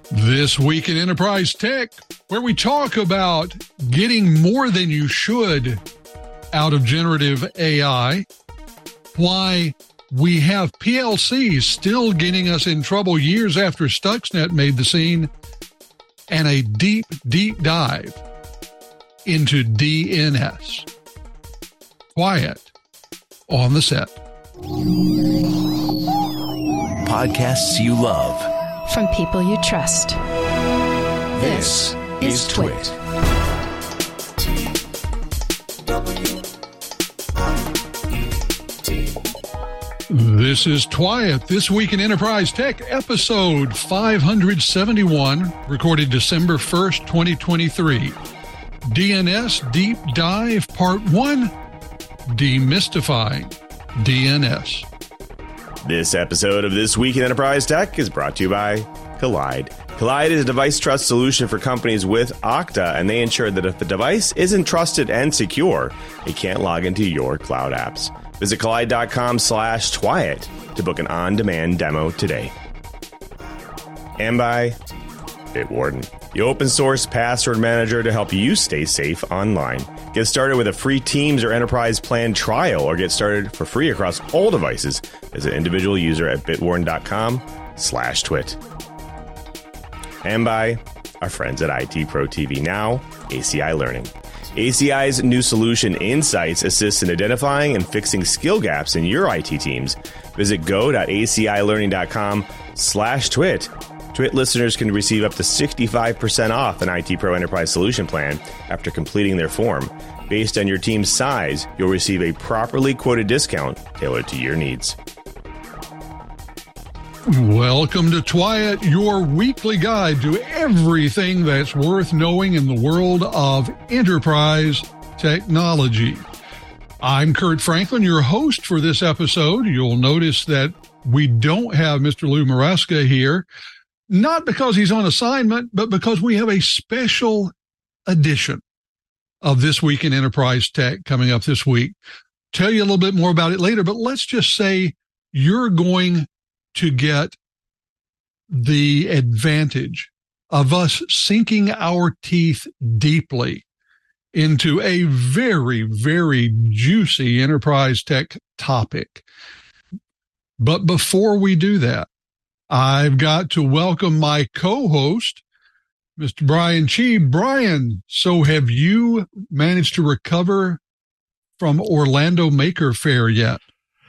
This Week in Enterprise Tech, where we talk about getting more than you should out of generative AI, why we have PLCs still getting us in trouble years after Stuxnet made the scene, and a deep, deep dive into DNS. Quiet on the set. Podcasts you love. From people you trust. This is Twit. This is Twyat, This Week in Enterprise Tech, episode 571, recorded December 1st, 2023. DNS Deep Dive Part 1, Demystifying DNS. This episode of This Week in Enterprise Tech is brought to you by Kolide. Kolide is a device trust solution for companies with Okta, and they ensure that if a device isn't trusted and secure, it can't log into your cloud apps. Visit Kolide.com/Twyat to book an on-demand demo today. And by Bitwarden, the open source password manager to help you stay safe online. Get started with a free Teams or Enterprise Plan trial, or get started for free across all devices as an individual user at bitwarden.com/twit. And by our friends at IT Pro TV Now, ACI Learning. ACI's new solution, Insights, assists in identifying and fixing skill gaps in your IT teams. Visit go.acilearning.com/twit. Twit listeners can receive up to 65% off an IT Pro Enterprise Solution Plan after completing their form. Based on your team's size, you'll receive a properly quoted discount tailored to your needs. Welcome to Twyat, your weekly guide to everything that's worth knowing in the world of enterprise technology. I'm Kurt Franklin, your host for this episode. You'll notice that we don't have Mr. Lou Maresca here, not because he's on assignment, but because we have a special edition of This Week in Enterprise Tech coming up this week. Tell you a little bit more about it later, but let's just say you're going to get the advantage of us sinking our teeth deeply into a very, very juicy enterprise tech topic. But before we do that, I've got to welcome my co-host, Mr. Brian Chee. Brian, so have you managed to recover from Orlando Maker Faire yet?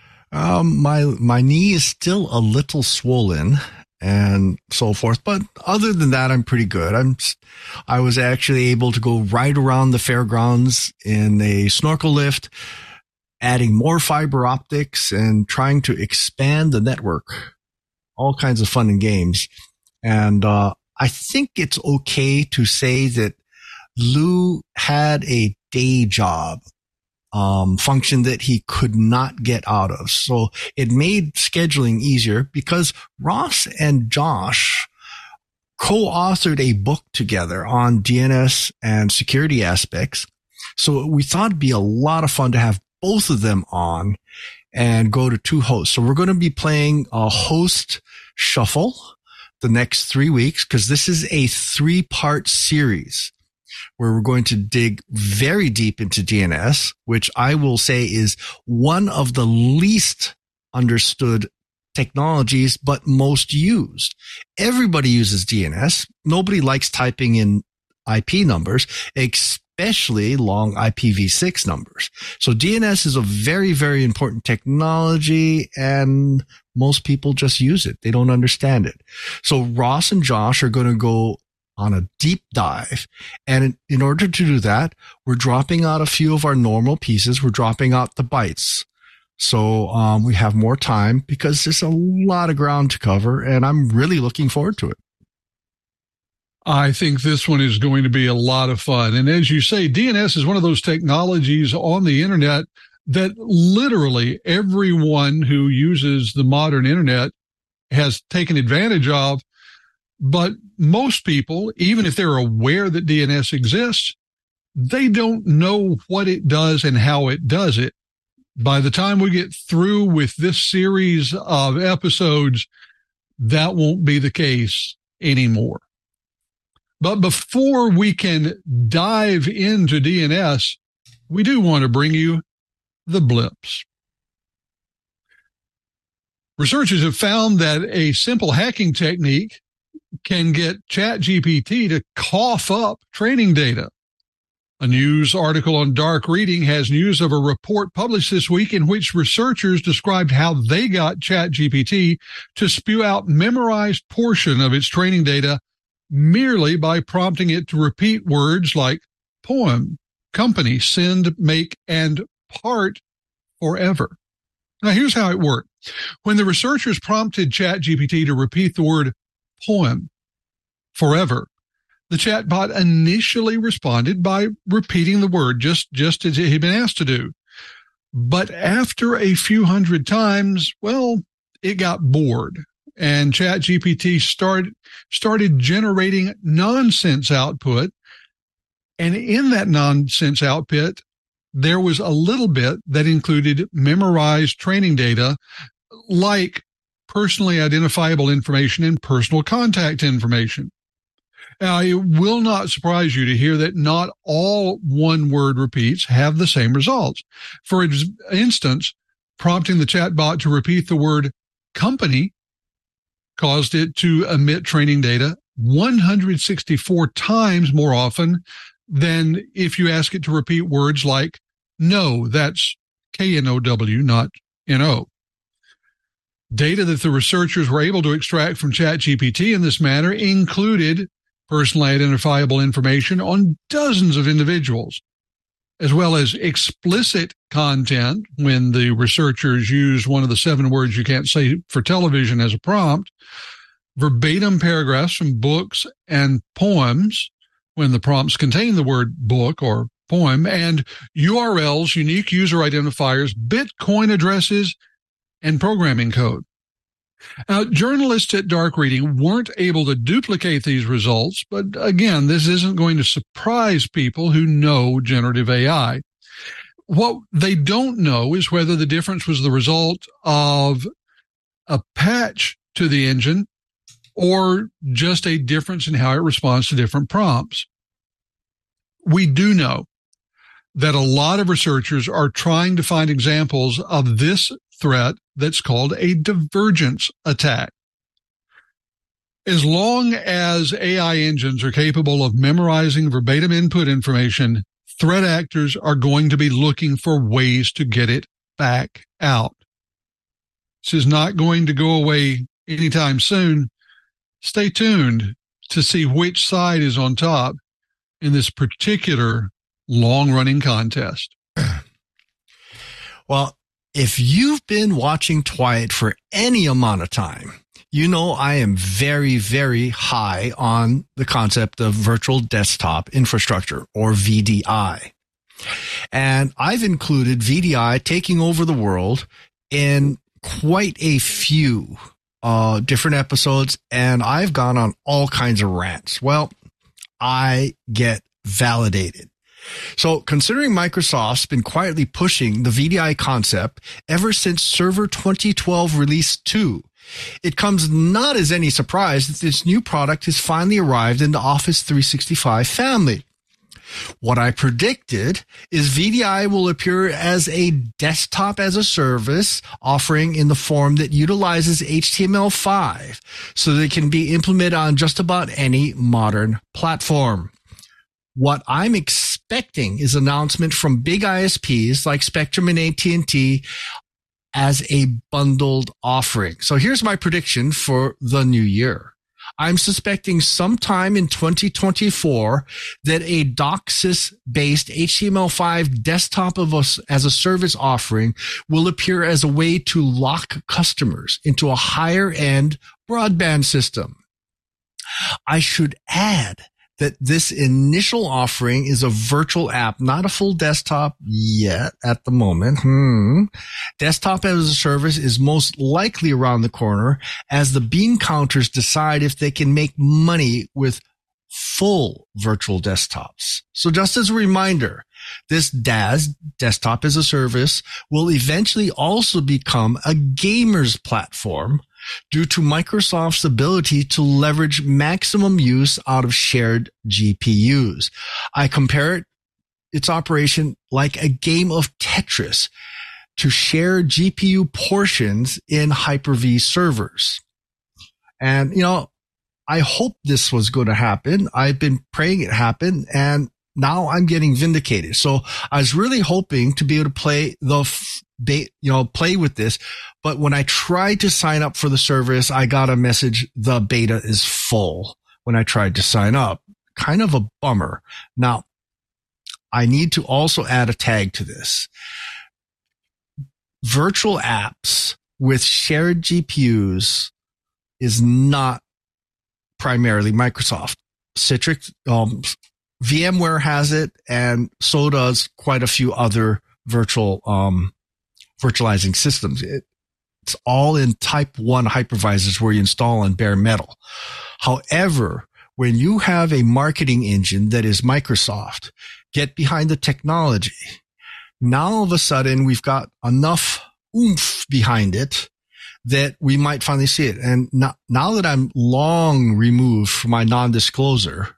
My knee is still a little swollen and so forth, but other than that, I'm pretty good. I was actually able to go right around the fairgrounds in a snorkel lift, adding more fiber optics and trying to expand the network. All kinds of fun and games. And, I think it's okay to say that Lou had a day job function that he could not get out of. So it made scheduling easier because Ross and Josh co-authored a book together on DNS and security aspects. So we thought it'd be a lot of fun to have both of them on and go to two hosts. So we're going to be playing a host shuffle the next 3 weeks because this is a 3-part series where we're going to dig very deep into DNS, which I will say is one of the least understood technologies, but most used. Everybody uses DNS. Nobody likes typing in IP numbers, especially long IPv6 numbers. So DNS is a very, very important technology, and most people just use it. They don't understand it. So Ross and Josh are going to go on a deep dive. And in order to do that, we're dropping out a few of our normal pieces. We're dropping out the bytes. So we have more time because there's a lot of ground to cover, and I'm really looking forward to it. I think this one is going to be a lot of fun. And as you say, DNS is one of those technologies on the internet that literally everyone who uses the modern internet has taken advantage of. But most people, even if they're aware that DNS exists, they don't know what it does and how it does it. By the time we get through with this series of episodes, that won't be the case anymore. But before we can dive into DNS, we do want to bring you the blips. Researchers have found that a simple hacking technique can get ChatGPT to cough up training data. A news article on Dark Reading has news of a report published this week in which researchers described how they got ChatGPT to spew out memorized portion of its training data merely by prompting it to repeat words like poem, company, send, make, and part forever. Now, here's how it worked. When the researchers prompted ChatGPT to repeat the word poem forever, the chatbot initially responded by repeating the word just as it had been asked to do. But after a few hundred times, well, it got bored, and ChatGPT started generating nonsense output. And in that nonsense output, there was a little bit that included memorized training data, like personally identifiable information and personal contact information. Now, it will not surprise you to hear that not all one-word repeats have the same results. For instance, prompting the chatbot to repeat the word company caused it to emit training data 164 times more often than if you ask it to repeat words like no, that's K-N-O-W, not N-O. Data that the researchers were able to extract from ChatGPT in this manner included personally identifiable information on dozens of individuals, as well as explicit content when the researchers used one of the 7 words you can't say for television as a prompt, verbatim paragraphs from books and poems when the prompts contain the word book or poem, and URLs, unique user identifiers, Bitcoin addresses, and programming code. Now, journalists at Dark Reading weren't able to duplicate these results, but again, this isn't going to surprise people who know generative AI. What they don't know is whether the difference was the result of a patch to the engine or just a difference in how it responds to different prompts. We do know that a lot of researchers are trying to find examples of this threat that's called a divergence attack. As long as AI engines are capable of memorizing verbatim input information, threat actors are going to be looking for ways to get it back out. This is not going to go away anytime soon. Stay tuned to see which side is on top in this particular long-running contest. Well, if you've been watching Twilight for any amount of time, you know I am very, very high on the concept of virtual desktop infrastructure, or VDI. And I've included VDI taking over the world in quite a few different episodes, and I've gone on all kinds of rants. Well, I get validated. So considering Microsoft's been quietly pushing the VDI concept ever since Server 2012 Release 2, it comes not as any surprise that this new product has finally arrived in the Office 365 family. What I predicted is VDI will appear as a desktop as a service offering in the form that utilizes HTML5 so that it can be implemented on just about any modern platform. What I'm expecting is announcement from big ISPs like Spectrum and AT&T as a bundled offering. So here's my prediction for the new year. I'm suspecting sometime in 2024 that a DOCSIS-based HTML5 desktop as a service offering will appear as a way to lock customers into a higher-end broadband system. I should add that this initial offering is a virtual app, not a full desktop yet at the moment. Desktop as a service is most likely around the corner as the bean counters decide if they can make money with full virtual desktops. So just as a reminder, this DAS, desktop as a service, will eventually also become a gamer's platform due to Microsoft's ability to leverage maximum use out of shared GPUs. I compare its operation like a game of Tetris to share GPU portions in Hyper-V servers. And, I hope this was going to happen. I've been praying it happen, and now I'm getting vindicated. So I was really hoping to be able to play play with this. But when I tried to sign up for the service, I got a message, the beta is full when I tried to sign up. Kind of a bummer. Now, I need to also add a tag to this. Virtual apps with shared GPUs is not primarily Microsoft. Citrix, VMware has it, and so does quite a few other virtualizing systems. It's all in type 1 hypervisors where you install on bare metal. However, when you have a marketing engine that is Microsoft, get behind the technology. Now all of a sudden we've got enough oomph behind it that we might finally see it. And now that I'm long removed from my disclosure,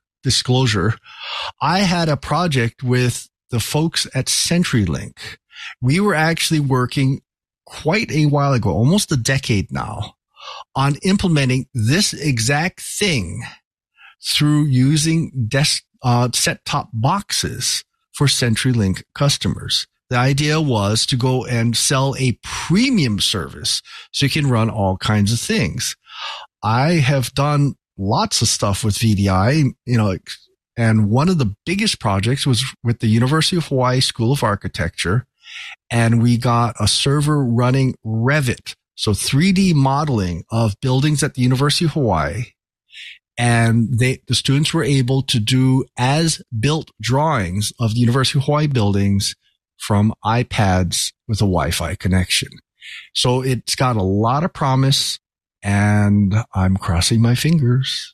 I had a project with the folks at CenturyLink. We were actually working quite a while ago, almost a decade now, on implementing this exact thing through using set-top boxes for CenturyLink customers. The idea was to go and sell a premium service so you can run all kinds of things. I have done lots of stuff with VDI, and one of the biggest projects was with the University of Hawaii School of Architecture, and we got a server running Revit, so 3D modeling of buildings at the University of Hawaii. And the students were able to do as-built drawings of the University of Hawaii buildings from iPads with a Wi-Fi connection. So it's got a lot of promise, and I'm crossing my fingers.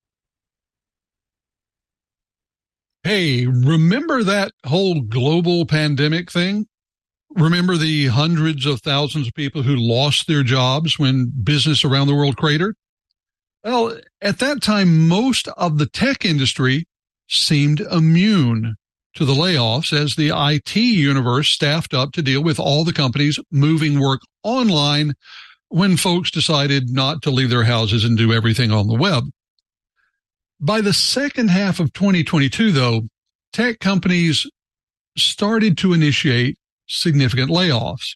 Hey, remember that whole global pandemic thing? Remember the hundreds of thousands of people who lost their jobs when business around the world cratered? Well, at that time, most of the tech industry seemed immune to the layoffs as the IT universe staffed up to deal with all the companies moving work online when folks decided not to leave their houses and do everything on the web. By the second half of 2022, though, tech companies started to initiate significant layoffs.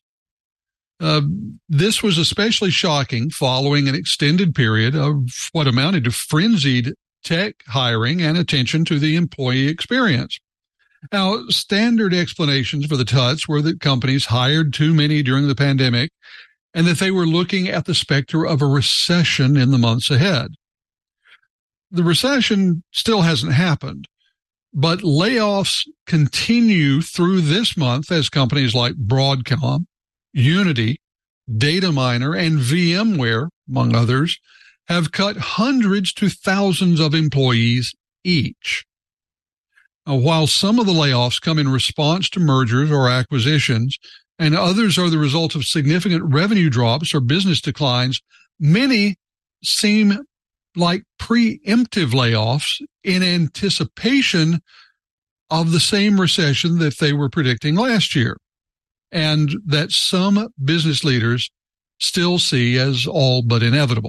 This was especially shocking following an extended period of what amounted to frenzied tech hiring and attention to the employee experience. Now, standard explanations for the tuts were that companies hired too many during the pandemic and that they were looking at the specter of a recession in the months ahead. The recession still hasn't happened, but layoffs continue through this month as companies like Broadcom, Unity, Dataminder, and VMware, among others, have cut hundreds to thousands of employees each. Now, while some of the layoffs come in response to mergers or acquisitions, and others are the result of significant revenue drops or business declines, many seem like preemptive layoffs in anticipation of the same recession that they were predicting last year, and that some business leaders still see as all but inevitable.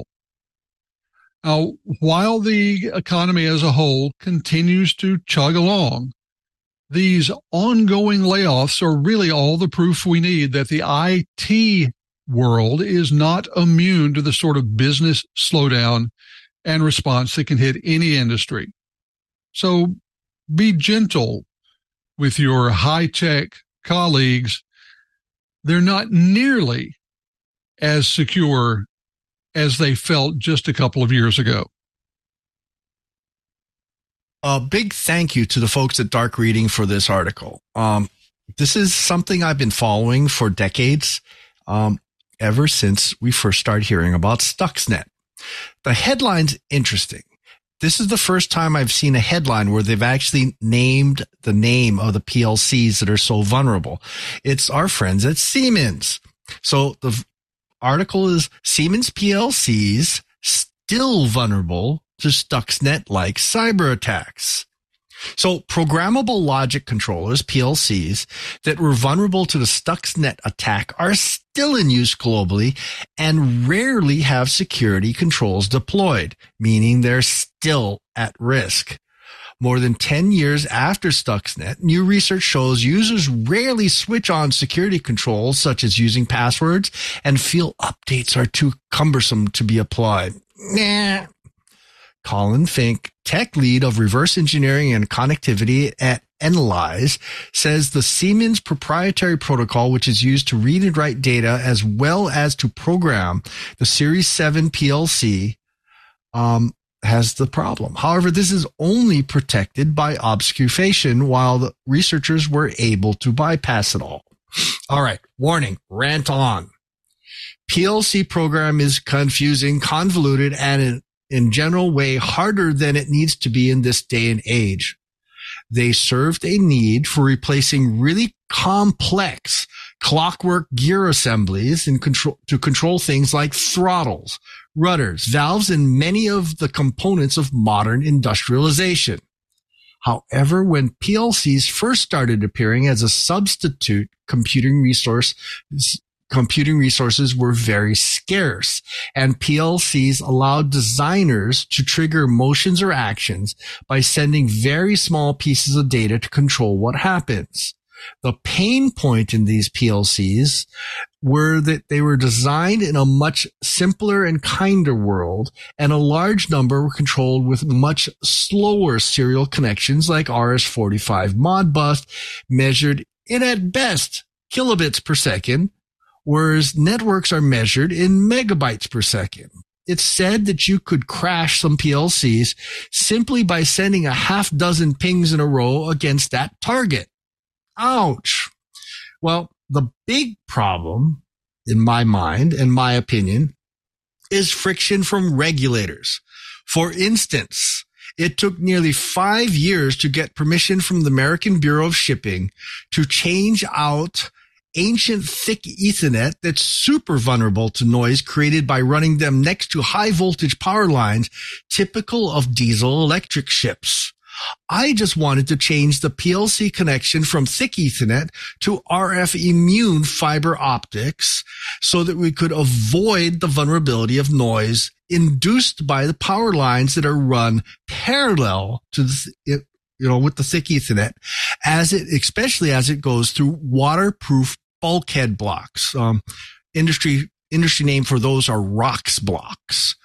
Now, while the economy as a whole continues to chug along, these ongoing layoffs are really all the proof we need that the IT world is not immune to the sort of business slowdown and response that can hit any industry. So be gentle with your high-tech colleagues. They're not nearly as secure as they felt just a couple of years ago. A big thank you to the folks at Dark Reading for this article. This is something I've been following for decades, ever since we first started hearing about Stuxnet. The headline's interesting. This is the first time I've seen a headline where they've actually named the name of the PLCs that are so vulnerable. It's our friends at Siemens. So the article is Siemens PLCs still vulnerable to Stuxnet-like cyber attacks. So programmable logic controllers, PLCs, that were vulnerable to the Stuxnet attack are still in use globally and rarely have security controls deployed, meaning they're still at risk. More than 10 years after Stuxnet, new research shows users rarely switch on security controls, such as using passwords, and feel updates are too cumbersome to be applied. Nah. Colin Fink, tech lead of reverse engineering and connectivity at Enlize, says the Siemens proprietary protocol, which is used to read and write data as well as to program the Series 7 PLC, has the problem. However, this is only protected by obfuscation, while the researchers were able to bypass it all. All right, warning, rant on. PLC program is confusing, convoluted, and in general way harder than it needs to be in this day and age. They served a need for replacing really complex clockwork gear assemblies to control things like throttles, rudders, valves, and many of the components of modern industrialization. However, when PLCs first started appearing as a substitute computing resources were very scarce, and PLCs allowed designers to trigger motions or actions by sending very small pieces of data to control what happens. The pain point in these PLCs were that they were designed in a much simpler and kinder world, and a large number were controlled with much slower serial connections like RS-45 Modbus, measured in at best kilobits per second, whereas networks are measured in megabytes per second. It's said that you could crash some PLCs simply by sending a half dozen pings in a row against that target. Ouch. Well, the big problem, in my mind and my opinion, is friction from regulators. For instance, it took nearly 5 years to get permission from the American Bureau of Shipping to change out ancient thick Ethernet that's super vulnerable to noise created by running them next to high voltage power lines typical of diesel electric ships. I just wanted to change the PLC connection from thick Ethernet to RF immune fiber optics so that we could avoid the vulnerability of noise induced by the power lines that are run parallel to with the thick Ethernet, especially as it goes through waterproof bulkhead blocks. Industry name for those are ROX blocks.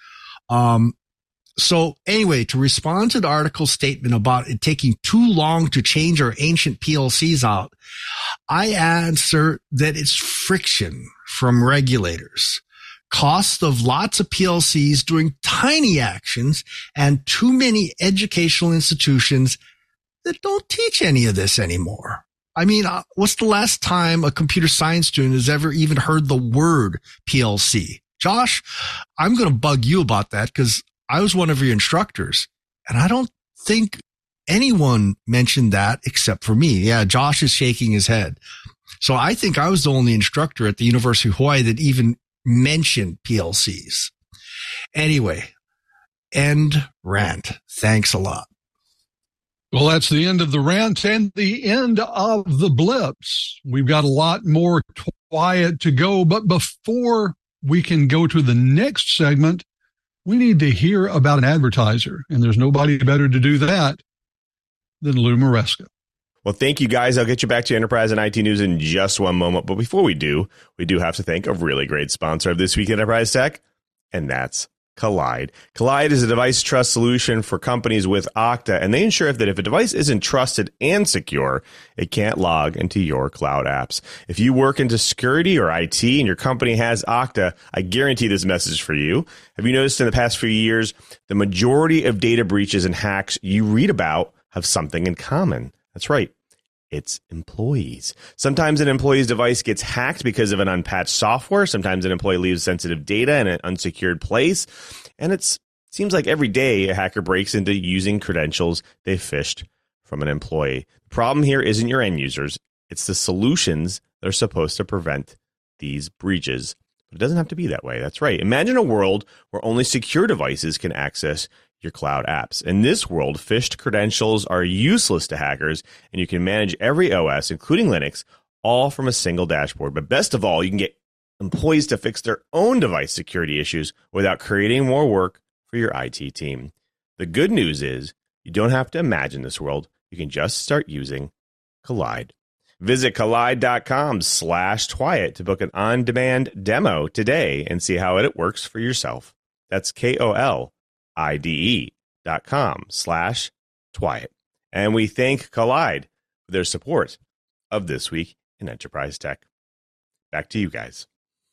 So anyway, to respond to the article's statement about it taking too long to change our ancient PLCs out, I answer that it's friction from regulators, cost of lots of PLCs doing tiny actions, and too many educational institutions that don't teach any of this anymore. I mean, what's the last time a computer science student has ever even heard the word PLC? Josh, I'm going to bug you about that because I was one of your instructors, and I don't think anyone mentioned that except for me. Yeah, Josh is shaking his head. So I think I was the only instructor at the University of Hawaii that even mentioned PLCs. Anyway, end rant. Thanks a lot. Well, that's the end of the rant and the end of the blips. We've got a lot more quiet to go, but before we can go to the next segment, we need to hear about an advertiser, and there's nobody better to do that than Lou Maresca. Well, thank you, guys. I'll get you back to Enterprise and IT News in just one moment. But before we do have to thank a really great sponsor of This Week in Enterprise Tech, and that's Collide. Collide is a device trust solution for companies with Okta, and they ensure that if a device isn't trusted and secure, it can't log into your cloud apps. If you work into security or IT and your company has Okta, I guarantee this message is for you. Have you noticed in the past few years, the majority of data breaches and hacks you read about have something in common? That's right. It's employees. Sometimes an employee's device gets hacked because of an unpatched software. Sometimes an employee leaves sensitive data in an unsecured place. And it seems like every day a hacker breaks into using credentials they phished from an employee. The problem here isn't your end users. It's the solutions that are supposed to prevent these breaches. But it doesn't have to be that way. That's right. Imagine a world where only secure devices can access your cloud apps. In this world, phished credentials are useless to hackers, and you can manage every OS, including Linux, all from a single dashboard. But best of all, you can get employees to fix their own device security issues without creating more work for your IT team. The good news is you don't have to imagine this world. You can just start using Kolide. Visit Kolide.com/Twyett to book an on-demand demo today and see how it works for yourself. That's KOLIDE.com/Twyett. And we thank Kolide for their support of This Week in Enterprise Tech. Back to you guys.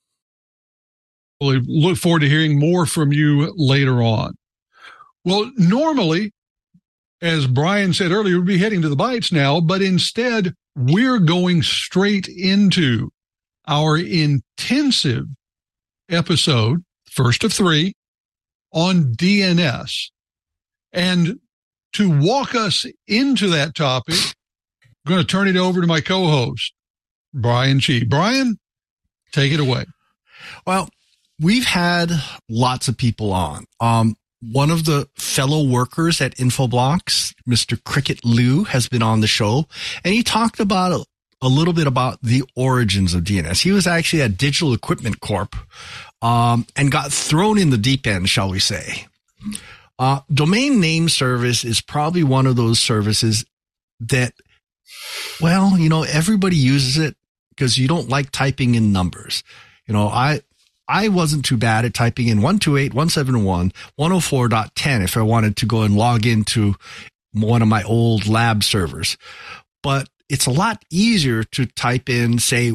We look forward to hearing more from you later on. Well, normally, as Brian said earlier, we'd be heading to the bites now, but instead, we're going straight into our intensive episode, first of 3, on DNS. And to walk us into that topic, I'm going to turn it over to my co-host, Brian Chi. Brian, take it away. Well, we've had lots of people on. One of the fellow workers at Infoblox, Mr. Cricket Liu, has been on the show, and he talked about a little bit about the origins of DNS. He was actually at Digital Equipment Corp, and got thrown in the deep end, shall we say. Domain name service is probably one of those services that, well, everybody uses it because you don't like typing in numbers. I wasn't too bad at typing in 128.171.104.10 if I wanted to go and log into one of my old lab servers. But it's a lot easier to type in, say,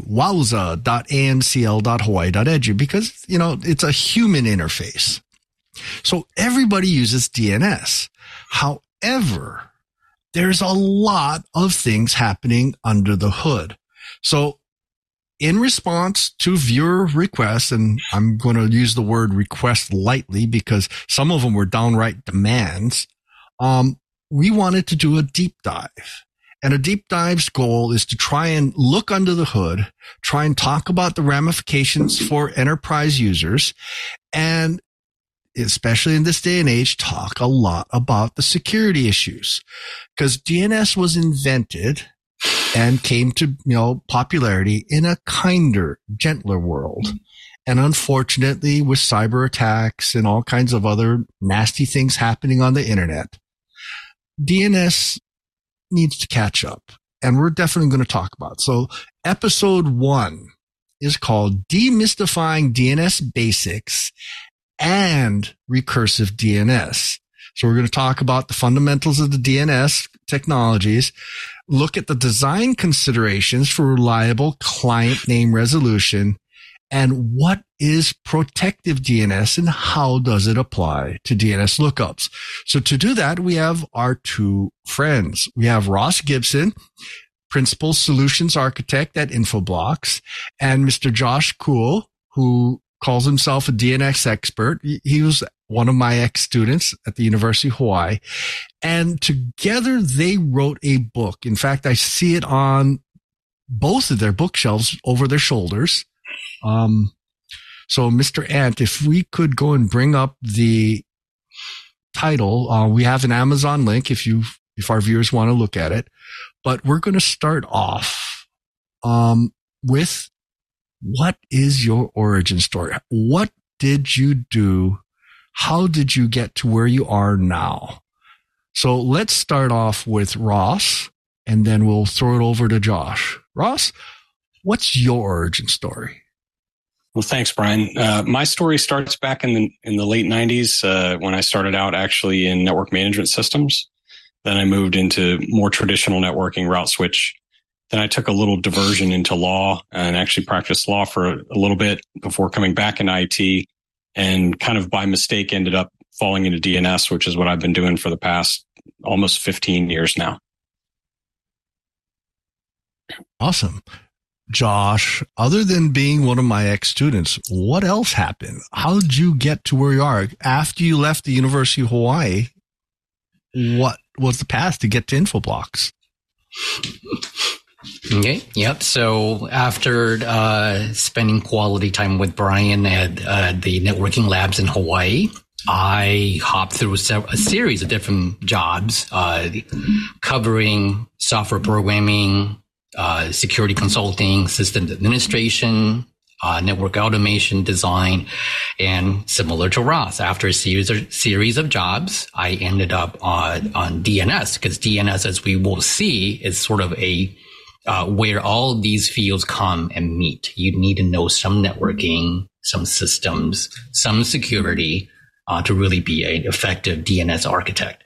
wowza.ancl.hawaii.edu because, it's a human interface. So everybody uses DNS. However, there's a lot of things happening under the hood. So in response to viewer requests, and I'm going to use the word request lightly because some of them were downright demands, we wanted to do a deep dive. And a deep dive's goal is to try and look under the hood, try and talk about the ramifications for enterprise users, and especially in this day and age, talk a lot about the security issues. Because DNS was invented and came to, popularity in a kinder, gentler world. And unfortunately, with cyber attacks and all kinds of other nasty things happening on the internet, DNS needs to catch up. And we're definitely going to talk about it. So episode 1 is called Demystifying DNS Basics and Recursive DNS. So we're going to talk about the fundamentals of the DNS technologies, look at the design considerations for reliable client name resolution, and what is protective DNS and how does it apply to DNS lookups. So to do that, we have our 2 friends. We have Ross Gibson, Principal Solutions Architect at Infoblox, and Mr. Josh Kuhl, who calls himself a DNS expert. He was one of my ex-students at the University of Hawaii. And together they wrote a book. In fact, I see it on both of their bookshelves over their shoulders. So Mr. Ant, if we could go and bring up the title, we have an Amazon link if our viewers want to look at it, but we're going to start off, with what is your origin story? What did you do? How did you get to where you are now? So let's start off with Ross, and then we'll throw it over to Josh. Ross, what's your origin story? Well, thanks, Brian. My story starts back in the late 90s when I started out actually in network management systems. Then I moved into more traditional networking, route switch. Then I took a little diversion into law and actually practiced law for a little bit before coming back into IT, and kind of by mistake ended up falling into DNS, which is what I've been doing for the past almost 15 years now. Awesome. Josh, other than being one of my ex-students, what else happened? How did you get to where you are? After you left the University of Hawaii, what was the path to get to Infoblox? Okay. Yep. So after spending quality time with Brian at the networking labs in Hawaii, I hopped through a series of different jobs covering software programming, security consulting, system administration, network automation design, and similar to Ross, after a series of jobs, I ended up on DNS, because DNS, as we will see, is sort of a where all these fields come and meet. You need to know some networking, some systems, some security to really be an effective DNS architect.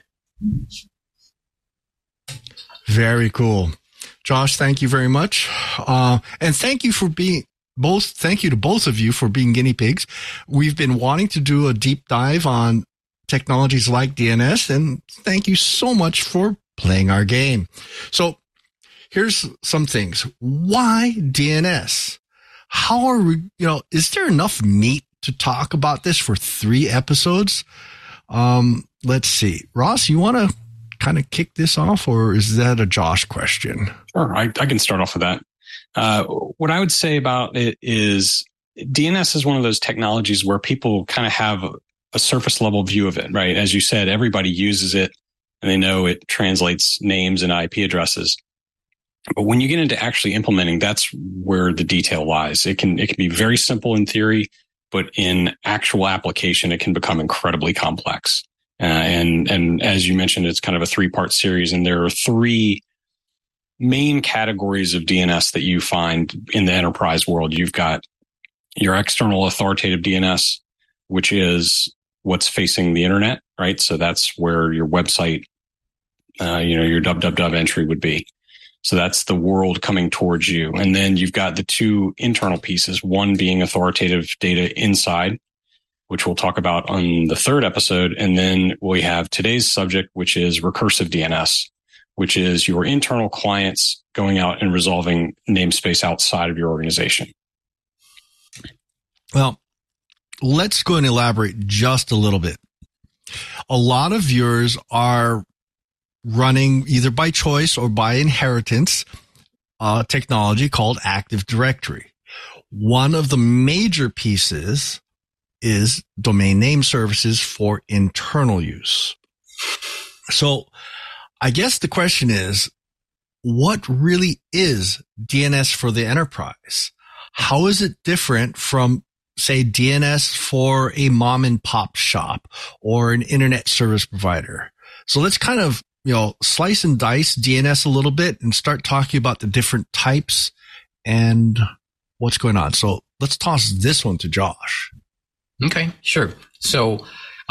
Very cool. Josh, thank you very much. And thank you for being thank you to both of you for being guinea pigs. We've been wanting to do a deep dive on technologies like DNS, and thank you so much for playing our game. So here's some things. Why DNS? How are we, is there enough meat to talk about this for 3 episodes? Let's see. Ross, you want to kind of kick this off, or is that a Josh question? Sure. I can start off with that. What I would say about it is DNS is one of those technologies where people kind of have a surface level view of it, right? As you said, everybody uses it and they know it translates names and IP addresses. But when you get into actually implementing, that's where the detail lies. It can be very simple in theory, but in actual application, it can become incredibly complex. And as you mentioned, it's kind of a 3-part series, and there are 3 main categories of DNS that you find in the enterprise world. You've got your external authoritative DNS, which is what's facing the internet, right? So that's where your website, your www entry would be. So that's the world coming towards you. And then you've got the 2 internal pieces, one being authoritative data inside, which we'll talk about on the 3rd episode. And then we have today's subject, which is recursive DNS, which is your internal clients going out and resolving namespace outside of your organization. Well, let's go and elaborate just a little bit. A lot of viewers are running either by choice or by inheritance technology called Active Directory. One of the major pieces is domain name services for internal use. So I guess the question is, what really is DNS for the enterprise? How is it different from, say, DNS for a mom and pop shop or an internet service provider? So let's kind of, slice and dice DNS a little bit and start talking about the different types and what's going on. So let's toss this one to Josh. Okay, sure. So,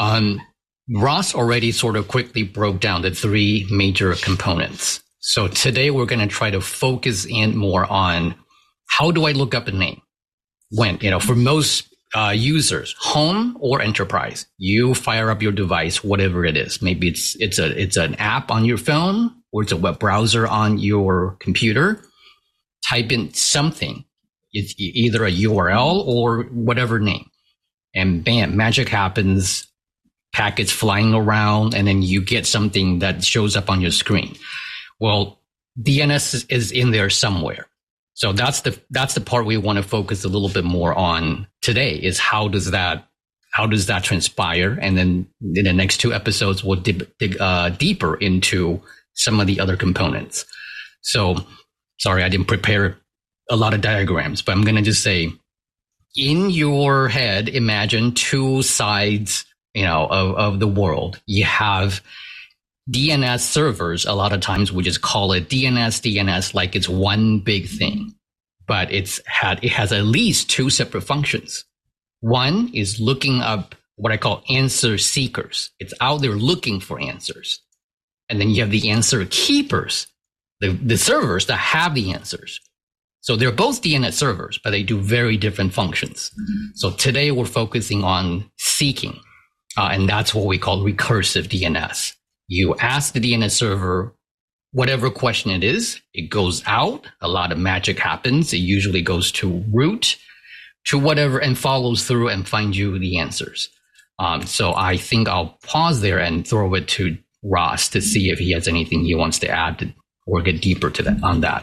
Ross already sort of quickly broke down the 3 major components. So today we're going to try to focus in more on how do I look up a name? When, for most users, home or enterprise, you fire up your device, whatever it is. Maybe it's an app on your phone, or it's a web browser on your computer. Type in something. It's either a URL or whatever name. And bam, magic happens. Packets flying around, and then you get something that shows up on your screen. Well, DNS is in there somewhere. So that's the part we want to focus a little bit more on today, is how does that transpire? And then in the next 2 episodes, we'll dig deeper into some of the other components. So sorry, I didn't prepare a lot of diagrams, but I'm going to just say, in your head, imagine 2 sides of the world. You have DNS servers. A lot of times we just call it DNS like it's one big thing, but it has at least 2 separate functions. One is looking up what I call answer seekers. It's out there looking for answers. And then you have the answer keepers, the servers that have the answers. So they're both DNS servers, but they do very different functions. Mm-hmm. So today we're focusing on seeking. And that's what we call recursive DNS. You ask the DNS server whatever question it is, it goes out, a lot of magic happens. It usually goes to root, to whatever, and follows through and finds you the answers. So I think I'll pause there and throw it to Ross to see if he has anything he wants to add or get deeper to that on that.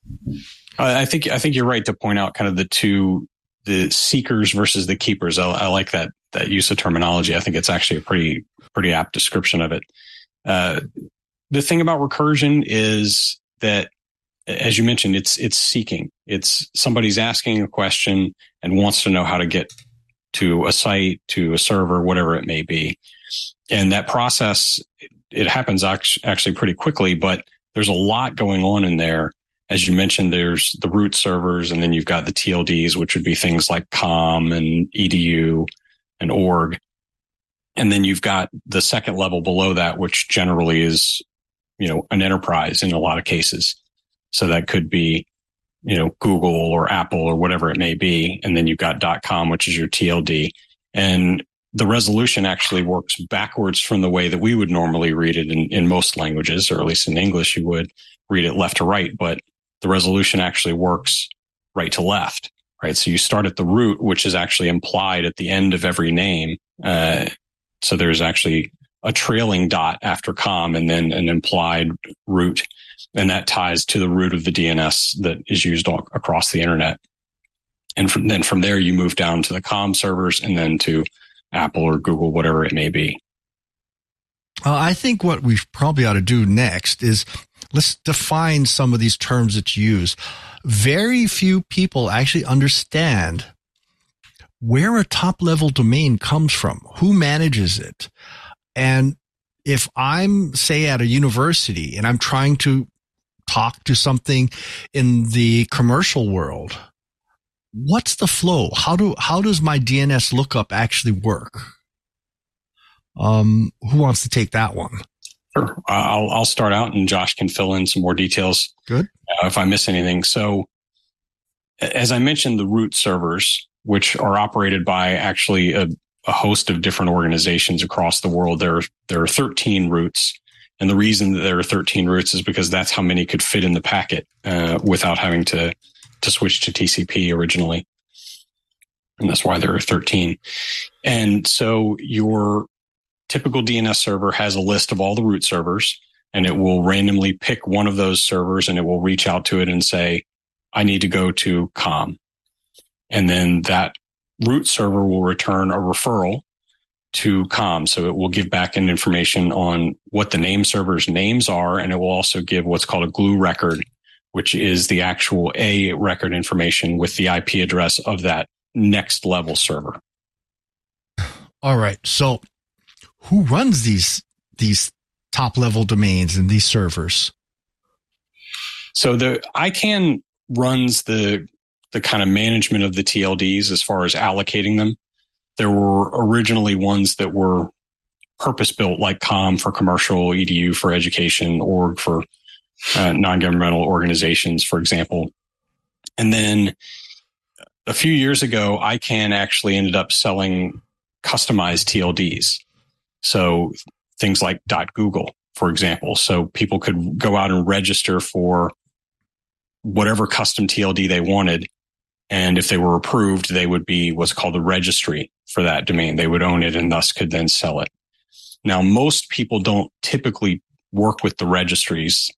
I think you're right to point out kind of the seekers versus the keepers. I like that use of terminology. I think it's actually a pretty apt description of it. The thing about recursion is that, as you mentioned, it's seeking. It's somebody's asking a question and wants to know how to get to a site, to a server, whatever it may be. And that process, it happens actually pretty quickly, but there's a lot going on in there. As you mentioned, there's the root servers, and then you've got the TLDs, which would be things like com and edu and org. And then you've got the second level below that, which generally is, an enterprise in a lot of cases. So that could be, Google or Apple or whatever it may be. And then you've got .com, which is your TLD. And the resolution actually works backwards from the way that we would normally read it in most languages, or at least in English, you would read it left to right, but the resolution actually works right to left, right? So you start at the root, which is actually implied at the end of every name. So there's actually a trailing dot after com and then an implied root. And that ties to the root of the DNS that is used across the internet. And from there, you move down to the com servers and then to Apple or Google, whatever it may be. I think what we probably ought to do next is let's define some of these terms that you use. Very few people actually understand where a top level domain comes from, who manages it. And if I'm, say, at a university and I'm trying to talk to something in the commercial world, what's the flow? How does my DNS lookup actually work? Who wants to take that one? Sure. I'll start out and Josh can fill in some more details. Good. If I miss anything. So as I mentioned, the root servers, which are operated by actually a host of different organizations across the world, there are 13 roots. And the reason that there are 13 roots is because that's how many could fit in the packet without having to switch to TCP originally. And that's why there are 13. And so your typical DNS server has a list of all the root servers, and it will randomly pick one of those servers and it will reach out to it and say, I need to go to com. And then that root server will return a referral to com. So it will give back in information on what the name server's names are. And it will also give what's called a glue record, which is the actual A record information with the IP address of that next level server. All right. So who runs these top level domains and these servers? So the ICANN runs the kind of management of the TLDs as far as allocating them. There were originally ones that were purpose built, like COM for commercial, EDU for education, org for non-governmental organizations, for example. And then a few years ago, ICANN actually ended up selling customized TLDs. So things like .google, for example. So people could go out and register for whatever custom TLD they wanted. And if they were approved, they would be what's called a registry for that domain. They would own it and thus could then sell it. Now, most people don't typically work with the registries.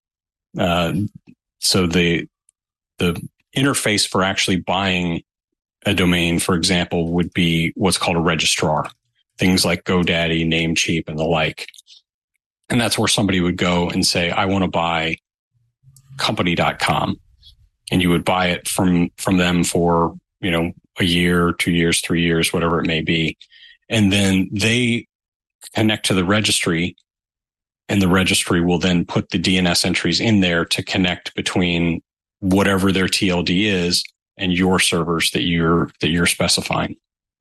So the interface for actually buying a domain, for example, would be what's called a registrar. Things like GoDaddy, Namecheap, and the like. And that's where somebody would go and say, I want to buy company.com. And you would buy it from them for, a year, 2 years, 3 years, whatever it may be. And then they connect to the registry, and the registry will then put the DNS entries in there to connect between whatever their TLD is and your servers that you're specifying.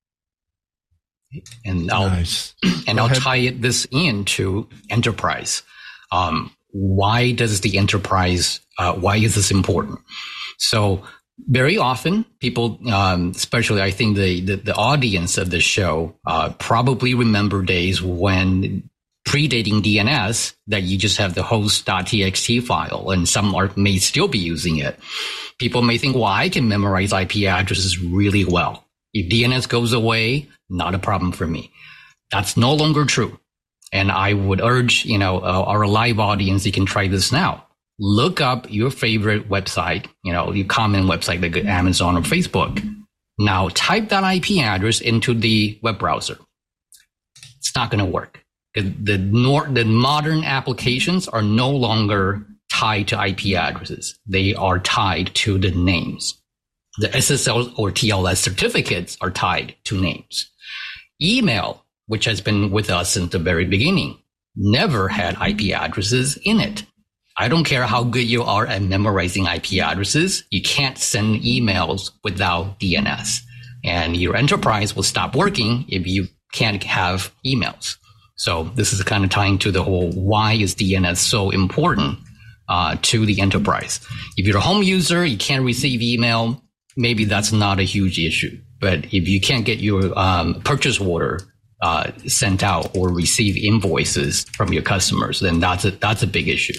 And I'll tie this into enterprise. Why does the enterprise? Why is this important? So very often, people, especially I think the audience of the show, probably remember days when predating DNS that you just have the host.txt file, and some may still be using it. People may think, well, I can memorize IP addresses really well. If DNS goes away, not a problem for me. That's no longer true. And I would urge, our live audience, you can try this now. look up your favorite website, your common website like Amazon or Facebook. Now type that IP address into the web browser. It's not going to work. The modern applications are no longer tied to IP addresses. They are tied to the names. The SSL or TLS certificates are tied to names. Email, which has been with us since the very beginning, never had IP addresses in it. I don't care how good you are at memorizing IP addresses. You can't send emails without DNS. And your enterprise will stop working if you can't have emails. So this is kind of tying to the whole why is DNS so important to the enterprise. If you're a home user, you can't receive email, maybe that's not a huge issue. But if you can't get your purchase order sent out or receive invoices from your customers, then that's a big issue.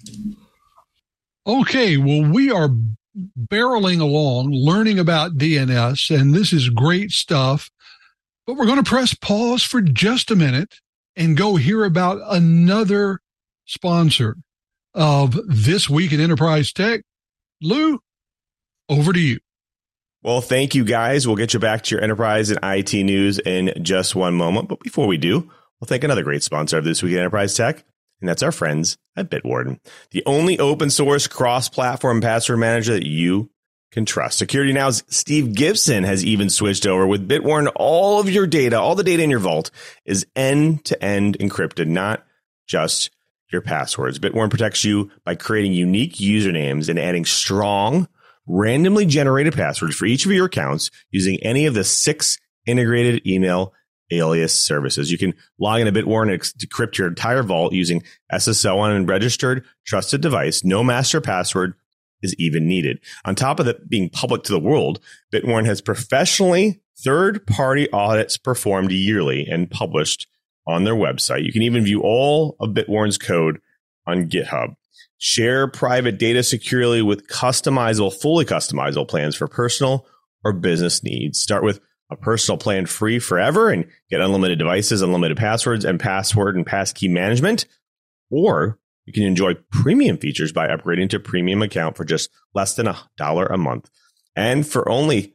Okay, well, we are barreling along, learning about DNS, and this is great stuff. But we're going to press pause for just a minute and go hear about another sponsor of This Week in Enterprise Tech. Lou, over to you. Well, thank you, guys. We'll get you back to your enterprise and IT news in just one moment. But before we do, we'll thank another great sponsor of This Week in Enterprise Tech, and that's our friends at Bitwarden, the only open source cross-platform password manager that you can trust. Security Now's Steve Gibson has even switched over. With Bitwarden, all of your data, all the data in your vault is end-to-end encrypted, not just your passwords. Bitwarden protects you by creating unique usernames and adding strong, randomly generated passwords for each of your accounts using any of the 6 integrated email alias services. You can log into Bitwarden and decrypt your entire vault using SSL on a registered, trusted device. No master password is even needed. On top of it being public to the world, Bitwarden has professionally third-party audits performed yearly and published on their website. You can even view all of Bitwarden's code on GitHub. Share private data securely with fully customizable plans for personal or business needs. Start with a personal plan free forever and get unlimited devices, unlimited passwords, and password and passkey management. Or you can enjoy premium features by upgrading to premium account for just less than $1 a month. And for only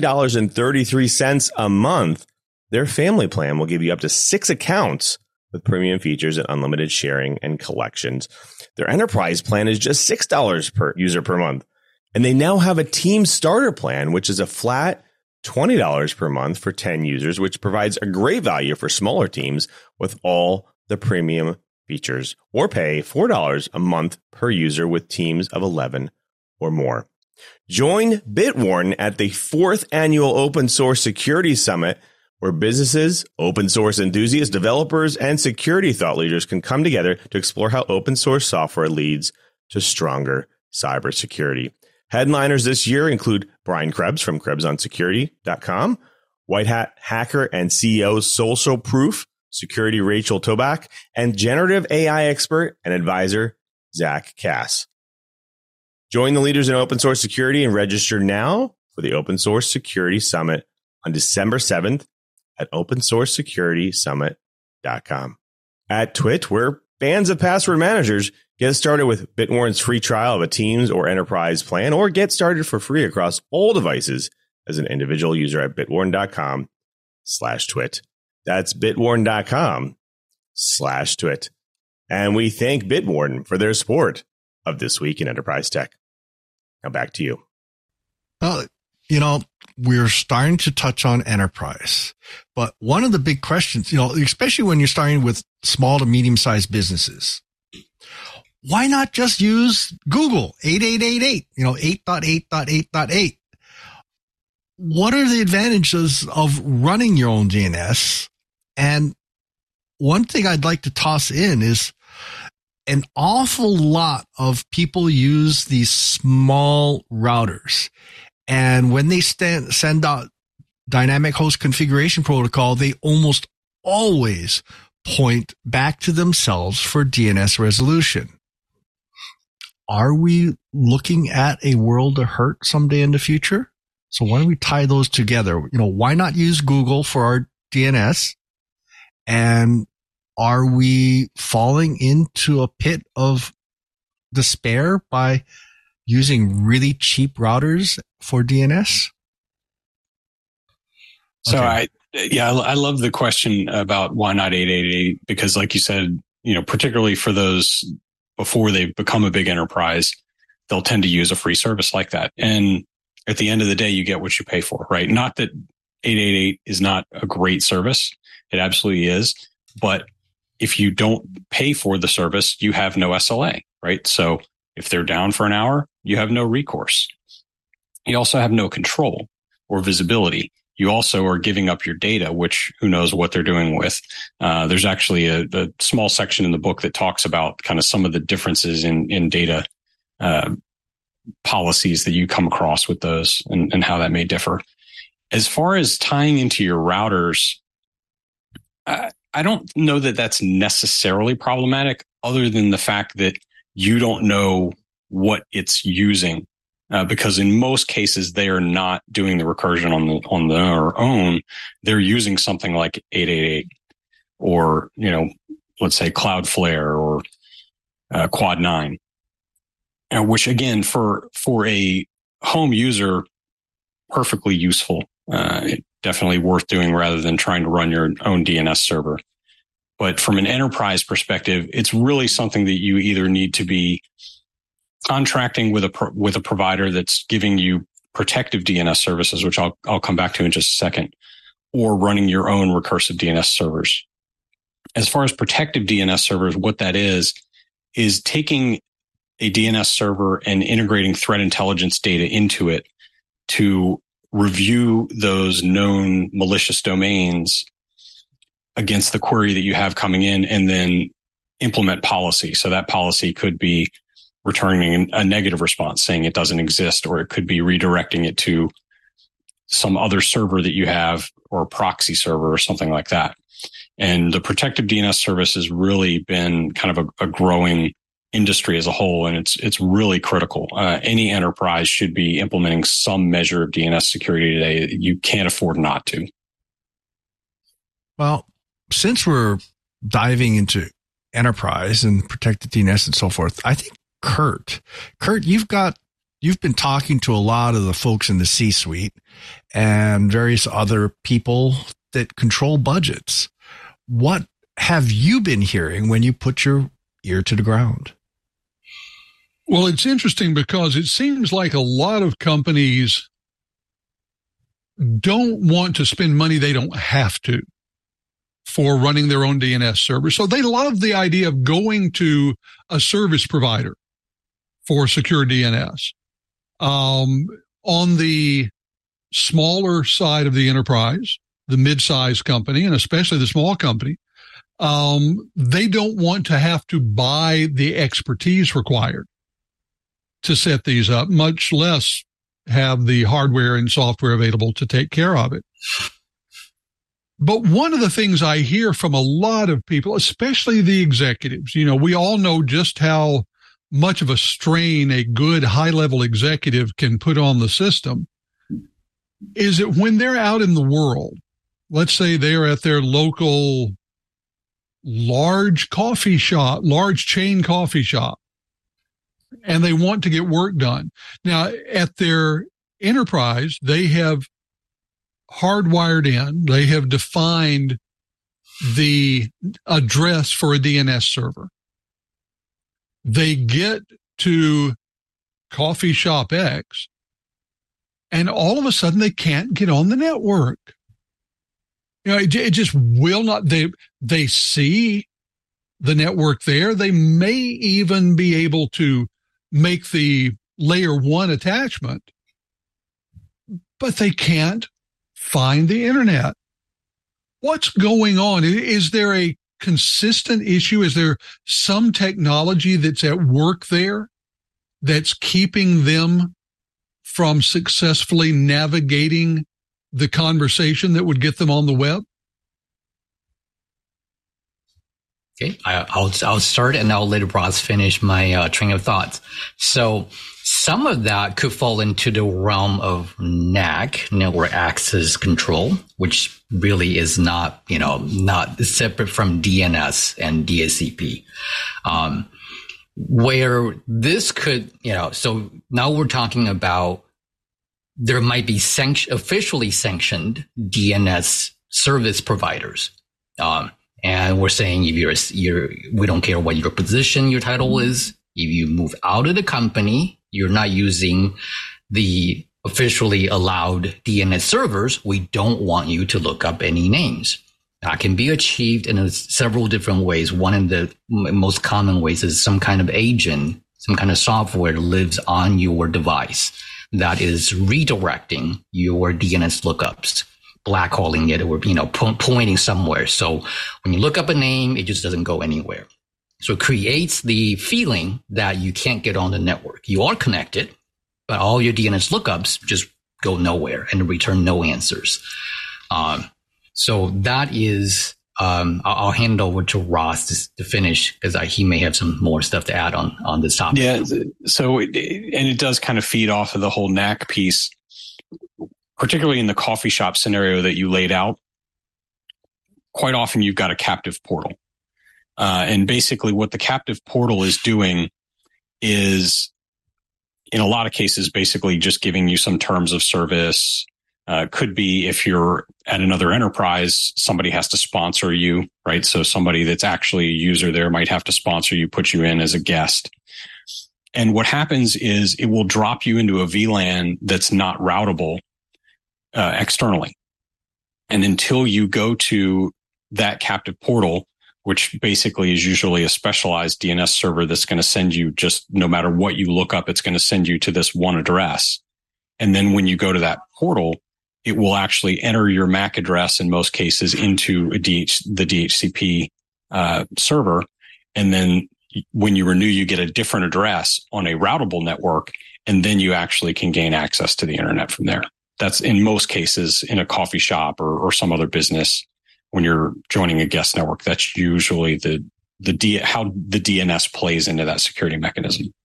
$3.33 a month, their family plan will give you up to 6 accounts with premium features and unlimited sharing and collections. Their enterprise plan is just $6 per user per month. And they now have a team starter plan, which is a flat $20 per month for 10 users, which provides a great value for smaller teams with all the premium features, or pay $4 a month per user with teams of 11 or more. Join Bitwarden at the 4th annual Open Source Security Summit, where businesses, open source enthusiasts, developers, and security thought leaders can come together to explore how open source software leads to stronger cybersecurity. Headliners this year include Brian Krebs from KrebsOnSecurity.com, White Hat hacker and CEO Social Proof Security Rachel Toback, and generative AI expert and advisor Zach Cass. Join the leaders in open source security and register now for the Open Source Security Summit on December 7th at OpenSourceSecuritySummit.com. At Twit, we're fans of password managers. Get started with Bitwarden's free trial of a Teams or Enterprise plan, or get started for free across all devices as an individual user at Bitwarden.com/twit. That's Bitwarden.com/twit. And we thank Bitwarden for their support of This Week in Enterprise Tech. Now back to you. Well, we're starting to touch on enterprise, but one of the big questions, especially when you're starting with small to medium-sized businesses, why not just use Google 8888, 8.8.8.8? What are the advantages of running your own DNS? And one thing I'd like to toss in is an awful lot of people use these small routers. And when they send out dynamic host configuration protocol, they almost always point back to themselves for DNS resolution. Are we looking at a world of hurt someday in the future? So why don't we tie those together? Why not use Google for our DNS? And are we falling into a pit of despair by using really cheap routers for DNS? So Okay. I love the question about why not 888, because like you said, particularly for those before they become a big enterprise, they'll tend to use a free service like that. And at the end of the day, you get what you pay for, right? Not that 888 is not a great service. It absolutely is. But if you don't pay for the service, you have no SLA, right? So if they're down for an hour, you have no recourse. You also have no control or visibility. You also are giving up your data, which who knows what they're doing with. There's actually a small section in the book that talks about kind of some of the differences in data policies that you come across with those and how that may differ. As far as tying into your routers, I don't know that that's necessarily problematic, other than the fact that you don't know what it's using. Because in most cases, they are not doing the recursion on their own. They're using something like 888 or, let's say Cloudflare or Quad 9, which again, for a home user, perfectly useful. Definitely worth doing rather than trying to run your own DNS server. But from an enterprise perspective, it's really something that you either need to be contracting with a provider that's giving you protective DNS services, which I'll come back to in just a second, or running your own recursive DNS servers. As far as protective DNS servers, what that is taking a DNS server and integrating threat intelligence data into it to review those known malicious domains against the query that you have coming in, and then implement policy. So that policy could be returning a negative response saying it doesn't exist, or it could be redirecting it to some other server that you have, or a proxy server or something like that. And the protective DNS service has really been kind of a growing industry as a whole, and it's really critical. Any enterprise should be implementing some measure of DNS security today. You can't afford not to. Well, since we're diving into enterprise and protected DNS and so forth, I think Kurt, you've been talking to a lot of the folks in the C-suite and various other people that control budgets. What have you been hearing when you put your ear to the ground? Well, it's interesting because it seems like a lot of companies don't want to spend money they don't have to for running their own DNS server. So they love the idea of going to a service provider for secure DNS. On the smaller side of the enterprise, the mid-sized company, and especially the small company, they don't want to have to buy the expertise required to set these up, much less have the hardware and software available to take care of it. But one of the things I hear from a lot of people, especially the executives, we all know just how much of a strain a good high-level executive can put on the system, is that when they're out in the world, let's say they're at their local large chain coffee shop, and they want to get work done. Now, at their enterprise, they have hardwired in, they have defined the address for a DNS server. They get to coffee shop X, and all of a sudden they can't get on the network. It just will not. They see the network there. They may even be able to make the layer 1 attachment, but they can't find the internet. What's going on? Is there a consistent issue? Is there some technology that's at work there that's keeping them from successfully navigating the conversation that would get them on the web? Okay, I'll start and I'll let Ross finish my train of thoughts. So some of that could fall into the realm of NAC, network access control, which really is not separate from DNS and DHCP. Where this could, so now we're talking about there might be officially sanctioned DNS service providers. And we're saying if we don't care what your position, your title is. If you move out of the company, you're not using the officially allowed DNS servers. We don't want you to look up any names. That can be achieved in several different ways. One of the most common ways is some kind of agent, some kind of software lives on your device that is redirecting your DNS lookups, blackhauling it, or pointing somewhere. So when you look up a name, it just doesn't go anywhere. So it creates the feeling that you can't get on the network. You are connected, but all your DNS lookups just go nowhere and return no answers. So that is, I'll hand it over to Ross to finish because he may have some more stuff to add on this topic. Yeah. So, and it does kind of feed off of the whole NAC piece, particularly in the coffee shop scenario that you laid out. Quite often you've got a captive portal. And basically what the captive portal is doing is, in a lot of cases, basically just giving you some terms of service. Could be if you're at another enterprise, somebody has to sponsor you, right? So somebody that's actually a user there might have to sponsor you, put you in as a guest. And what happens is it will drop you into a VLAN that's not routable externally. And until you go to that captive portal, which basically is usually a specialized DNS server that's going to send you just no matter what you look up, it's going to send you to this one address. And then when you go to that portal, it will actually enter your MAC address in most cases into the DHCP server. And then when you renew, you get a different address on a routable network, and then you actually can gain access to the internet from there. That's in most cases in a coffee shop or some other business. When you're joining a guest network, that's usually how the DNS plays into that security mechanism.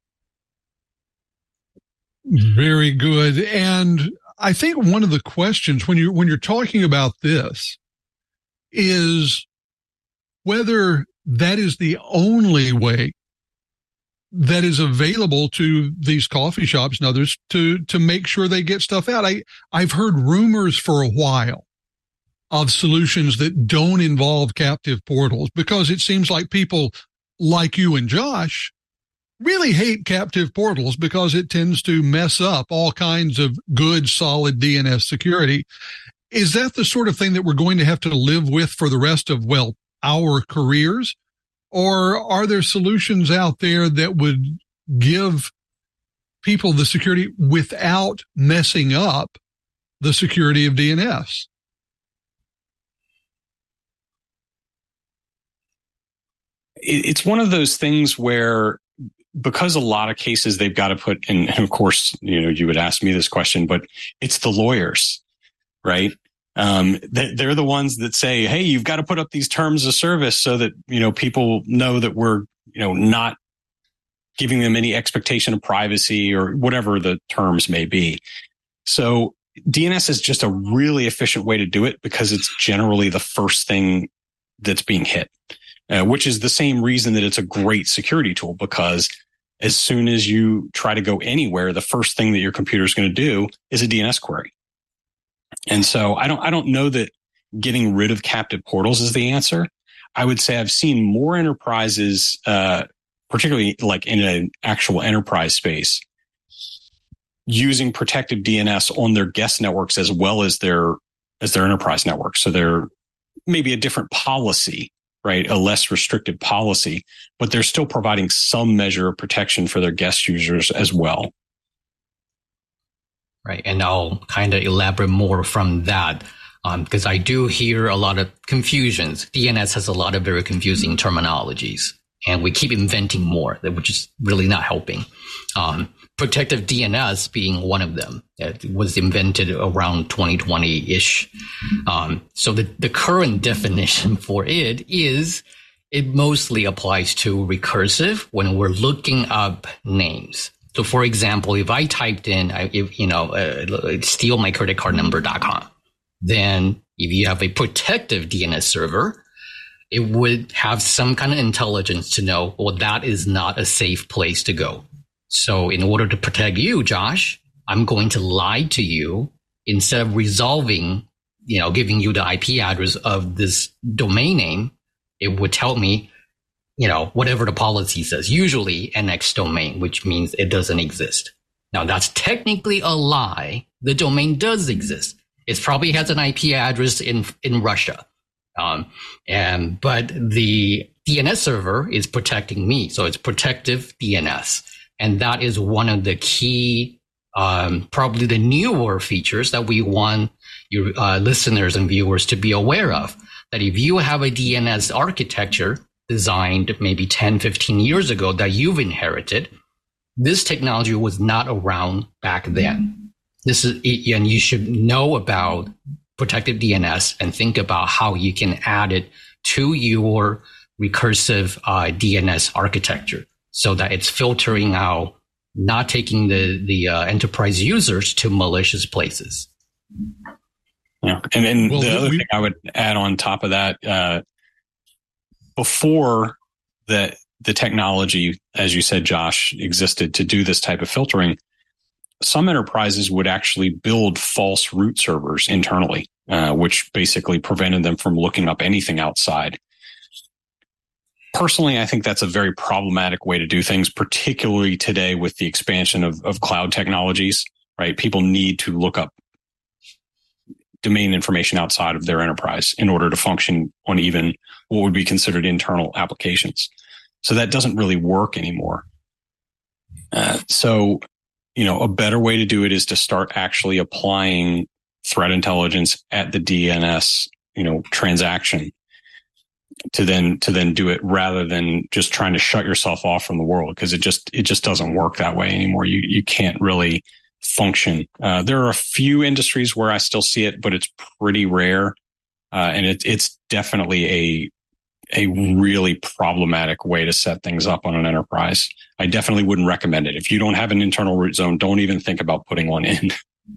Very good. And I think one of the questions when you're talking about this is whether that is the only way that is available to these coffee shops and others to make sure they get stuff out. I've heard rumors for a while of solutions that don't involve captive portals because it seems like people like you and Josh really hate captive portals because it tends to mess up all kinds of good, solid DNS security. Is that the sort of thing that we're going to have to live with for the rest of, our careers? Or are there solutions out there that would give people the security without messing up the security of DNS? It's one of those things where, because a lot of cases they've got to put in, and of course, you would ask me this question, but it's the lawyers, right? They're the ones that say, hey, you've got to put up these terms of service so that, people know that we're, not giving them any expectation of privacy or whatever the terms may be. So DNS is just a really efficient way to do it because it's generally the first thing that's being hit, which is the same reason that it's a great security tool, because as soon as you try to go anywhere, the first thing that your computer is going to do is a DNS query. And so I don't know that getting rid of captive portals is the answer. I would say I've seen more enterprises, particularly like in an actual enterprise space, using protective DNS on their guest networks as well as their enterprise network. So they're maybe a different policy, right? A less restricted policy, but they're still providing some measure of protection for their guest users as well. Right. And I'll kind of elaborate more from that because I do hear a lot of confusions. DNS has a lot of very confusing terminologies, and we keep inventing more, which is really not helping. Protective DNS being one of them. It was invented around 2020-ish. So the current definition for it is it mostly applies to recursive when we're looking up names. So, for example, if I typed in, stealmycreditcardnumber.com, then if you have a protective DNS server, it would have some kind of intelligence to know, well, that is not a safe place to go. So in order to protect you, Josh, I'm going to lie to you instead of resolving, giving you the IP address of this domain name. It would tell me, whatever the policy says, usually NX domain, which means it doesn't exist. Now that's technically a lie. The domain does exist. It probably has an IP address in Russia. But the DNS server is protecting me. So it's protective DNS. And that is one of the key, probably the newer features that we want your listeners and viewers to be aware of. That if you have a DNS architecture designed maybe 10, 15 years ago that you've inherited, this technology was not around back then. And you should know about protective DNS and think about how you can add it to your recursive DNS architecture so that it's filtering out, not taking the enterprise users to malicious places. Yeah. And then the other thing I would add on top of that, before the technology, as you said, Josh, existed to do this type of filtering, some enterprises would actually build false root servers internally, which basically prevented them from looking up anything outside. Personally, I think that's a very problematic way to do things, particularly today with the expansion of cloud technologies, right? People need to look up domain information outside of their enterprise in order to function on even what would be considered internal applications. So that doesn't really work anymore. A better way to do it is to start actually applying threat intelligence at the DNS, transaction to then do it rather than just trying to shut yourself off from the world, because it just doesn't work that way anymore. You can't really function. There are a few industries where I still see it, but it's pretty rare. And it's definitely a really problematic way to set things up on an enterprise. I definitely wouldn't recommend it. If you don't have an internal root zone, don't even think about putting one in.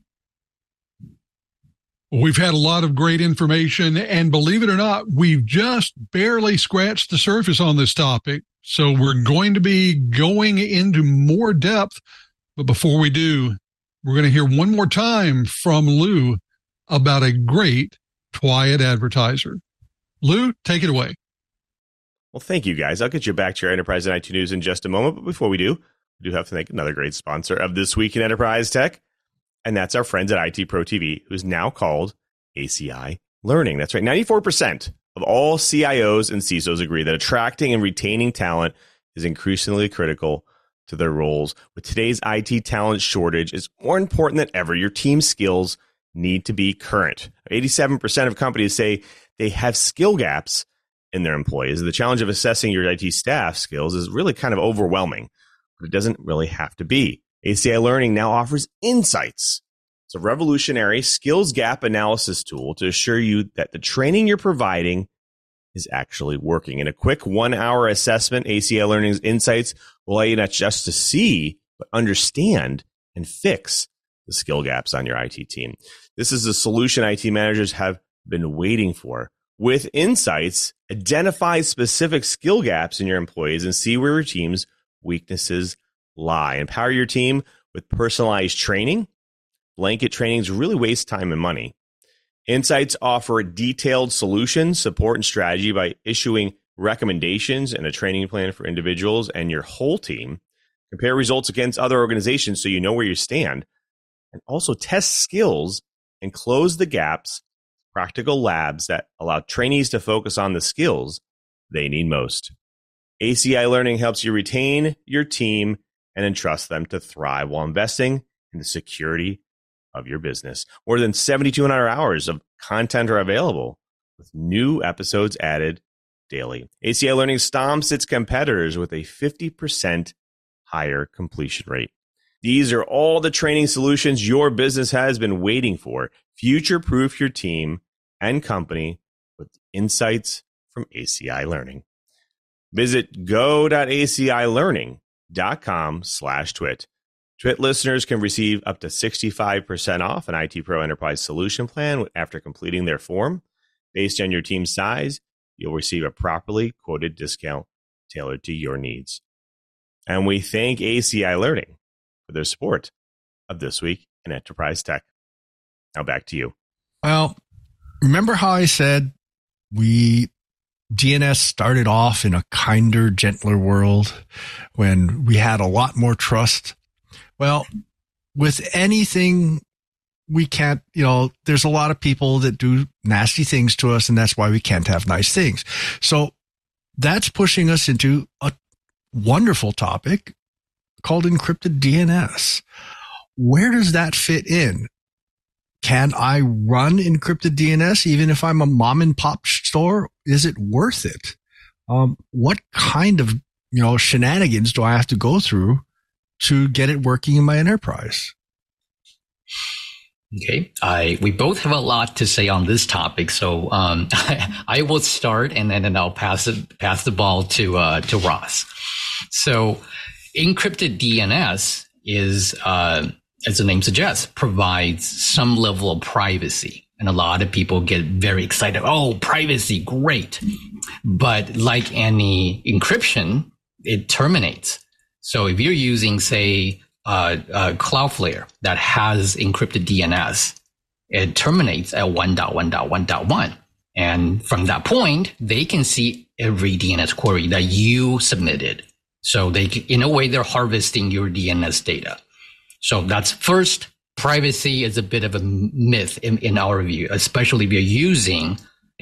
We've had a lot of great information, and believe it or not, we've just barely scratched the surface on this topic. So we're going to be going into more depth. But before we do, we're going to hear one more time from Lou about a great Twilight advertiser. Lou, take it away. Well, thank you, guys. I'll get you back to your Enterprise and IT news in just a moment. But before we do have to thank another great sponsor of This Week in Enterprise Tech, and that's our friends at IT Pro TV, who's now called ACI Learning. That's right. 94% of all CIOs and CISOs agree that attracting and retaining talent is increasingly critical to their roles. With today's IT talent shortage, it's more important than ever. Your team's skills need to be current. 87% of companies say they have skill gaps in their employees. The challenge of assessing your IT staff skills is really kind of overwhelming, but it doesn't really have to be. ACI Learning now offers Insights. It's a revolutionary skills gap analysis tool to assure you that the training you're providing is actually working. In a quick 1-hour assessment, ACI Learning's Insights will allow you not just to see, but understand and fix the skill gaps on your IT team. This is the solution IT managers have been waiting for. With Insights, identify specific skill gaps in your employees and see where your team's weaknesses lie. Empower your team with personalized training. Blanket trainings really waste time and money. Insights offer detailed solutions, support, and strategy by issuing recommendations and a training plan for individuals and your whole team. Compare results against other organizations so you know where you stand. And also test skills and close the gaps. Practical labs that allow trainees to focus on the skills they need most. ACI Learning helps you retain your team and entrust them to thrive while investing in the security of your business. More than 7,200 hours of content are available with new episodes added daily. ACI Learning stomps its competitors with a 50% higher completion rate. These are all the training solutions your business has been waiting for. Future-proof your team and company with Insights from ACI Learning. Visit go.acilearning.com/twit. Twit listeners can receive up to 65% off an IT Pro Enterprise Solution Plan after completing their form. Based on your team's size, you'll receive a properly quoted discount tailored to your needs. And we thank ACI Learning for their support of This Week in Enterprise Tech. Now back to you. Well, remember how I said DNS started off in a kinder, gentler world when we had a lot more trust? Well, with anything, we can't, there's a lot of people that do nasty things to us, and that's why we can't have nice things. So that's pushing us into a wonderful topic called encrypted DNS. Where does that fit in? Can I run encrypted DNS even if I'm a mom and pop store? Is it worth it? What kind of, shenanigans do I have to go through to get it working in my enterprise? Okay. We both have a lot to say on this topic. So, I will start and then I'll pass the ball to Ross. So encrypted DNS is, as the name suggests, provides some level of privacy. And a lot of people get very excited. Oh, privacy, great. But like any encryption, it terminates. So if you're using, say, Cloudflare that has encrypted DNS, it terminates at 1.1.1.1. And from that point, they can see every DNS query that you submitted. So in a way, they're harvesting your DNS data. So that's first, privacy is a bit of a myth in our view, especially if you're using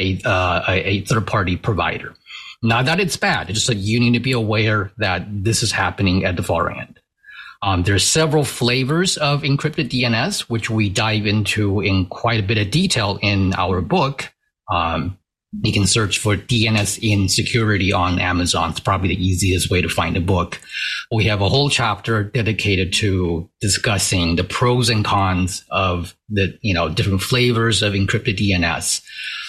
a third-party provider. Not that it's bad, it's just that you need to be aware that this is happening at the far end. There's several flavors of encrypted DNS, which we dive into in quite a bit of detail in our book. You can search for DNS in security on Amazon. It's probably the easiest way to find a book. We have a whole chapter dedicated to discussing the pros and cons of the, different flavors of encrypted DNS.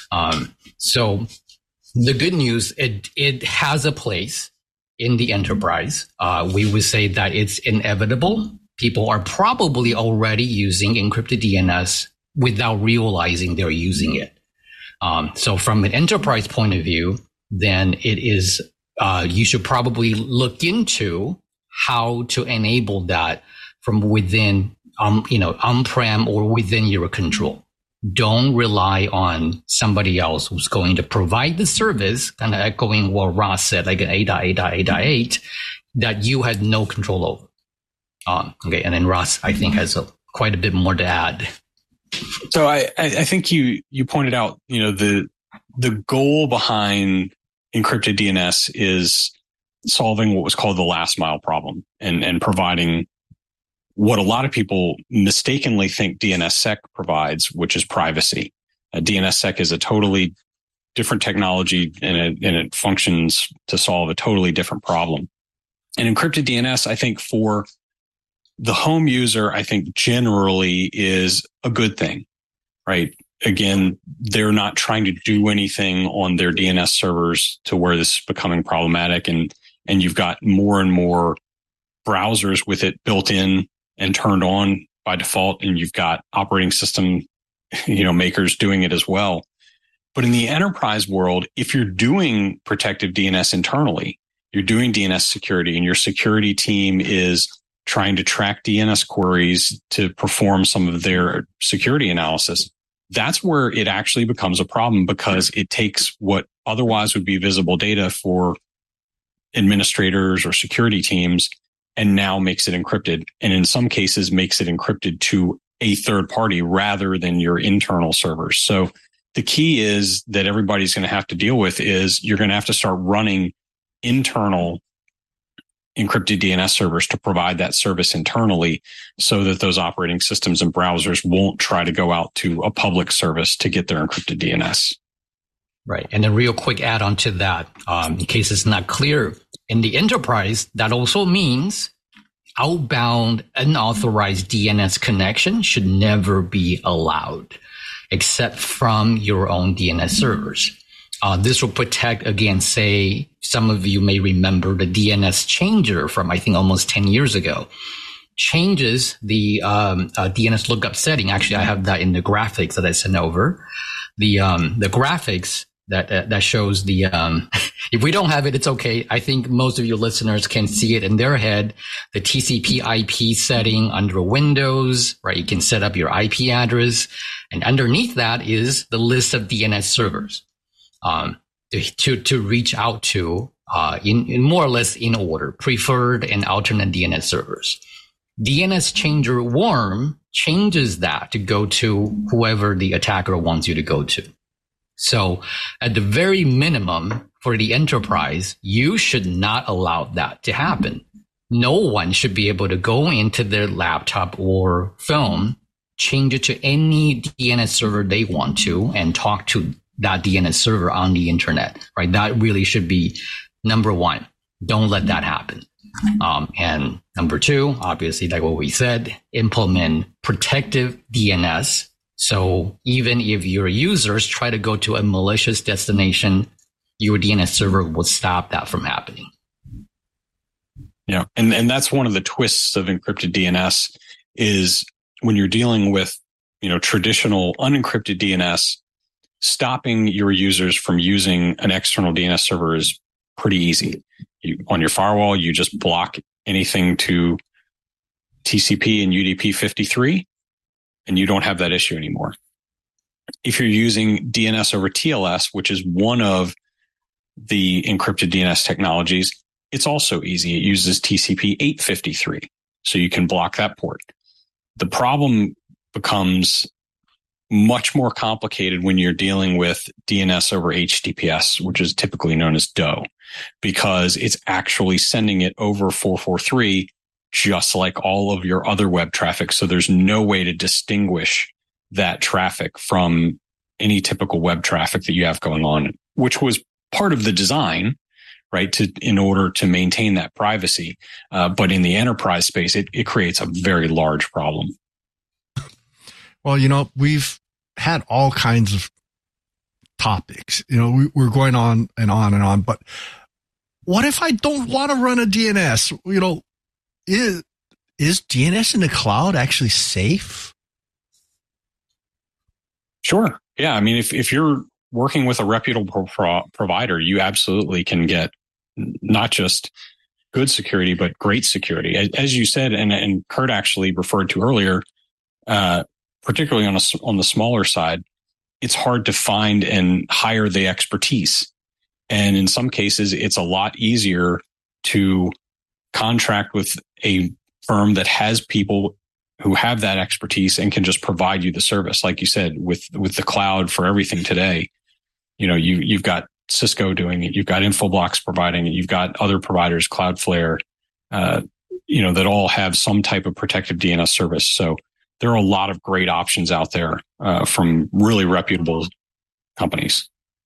So the good news, it has a place in the enterprise. We would say that it's inevitable. People are probably already using encrypted DNS without realizing they're using it. So from an enterprise point of view, then it is, you should probably look into how to enable that from within, on-prem or within your control. Don't rely on somebody else who's going to provide the service, kind of echoing what Ross said, like an 8.8.8.8, that you had no control over. Okay. And then Ross, I think, has quite a bit more to add. So I think you pointed out, the goal behind encrypted DNS is solving what was called the last mile problem and providing what a lot of people mistakenly think DNSSEC provides, which is privacy. DNSSEC is a totally different technology and it functions to solve a totally different problem. And encrypted DNS, I think for the home user, I think generally is a good thing, right? Again, they're not trying to do anything on their DNS servers to where this is becoming problematic. And you've got more and more browsers with it built in and turned on by default. And you've got operating system, makers doing it as well. But in the enterprise world, if you're doing protective DNS internally, you're doing DNS security and your security team is trying to track DNS queries to perform some of their security analysis, that's where it actually becomes a problem because it takes what otherwise would be visible data for administrators or security teams and now makes it encrypted. And in some cases makes it encrypted to a third party rather than your internal servers. So the key is that everybody's going to have to deal with is you're going to have to start running internal encrypted DNS servers to provide that service internally so that those operating systems and browsers won't try to go out to a public service to get their encrypted DNS. Right. And a real quick add on to that, in case it's not clear, in the enterprise, that also means outbound unauthorized DNS connection should never be allowed except from your own DNS servers. This will protect against, say, some of you may remember the DNS changer from, I think, almost 10 years ago. Changes the DNS lookup setting. Actually, I have that in the graphics that I sent over. The graphics that shows the, if we don't have it, it's okay. I think most of your listeners can see it in their head. The TCP IP setting under Windows, right? You can set up your IP address, and underneath that is the list of DNS servers, to reach out to, in more or less in order, preferred and alternate DNS servers. DNS changer worm changes that to go to whoever the attacker wants you to go to. So at the very minimum for the enterprise, you should not allow that to happen. No one should be able to go into their laptop or phone, change it to any DNS server they want to, and talk to that DNS server on the internet, right? That really should be number one. Don't let that happen. And number two, obviously, like what we said, implement protective DNS. So even if your users try to go to a malicious destination, your DNS server will stop that from happening. Yeah. And that's one of the twists of encrypted DNS is when you're dealing with, traditional unencrypted DNS, stopping your users from using an external DNS server is pretty easy. On your firewall, you just block anything to TCP and UDP 53, and you don't have that issue anymore. If you're using DNS over TLS, which is one of the encrypted DNS technologies, it's also easy. It uses TCP 853, so you can block that port. The problem becomes much more complicated when you're dealing with DNS over HTTPS, which is typically known as DOE, because it's actually sending it over 443, just like all of your other web traffic. So there's no way to distinguish that traffic from any typical web traffic that you have going on, which was part of the design, right? In order to maintain that privacy. But in the enterprise space, it creates a very large problem. Well, we've had all kinds of topics. We're going on and on and on. But what if I don't want to run a DNS? Is DNS in the cloud actually safe? Sure. Yeah. I mean, if you're working with a reputable provider, you absolutely can get not just good security, but great security. As you said, and Kurt actually referred to earlier, particularly on the smaller side, it's hard to find and hire the expertise. And in some cases, it's a lot easier to contract with a firm that has people who have that expertise and can just provide you the service. Like you said, with the cloud for everything today, you've got Cisco doing it. You've got Infoblox providing it. You've got other providers, Cloudflare, that all have some type of protective DNS service. So there are a lot of great options out there from really reputable companies.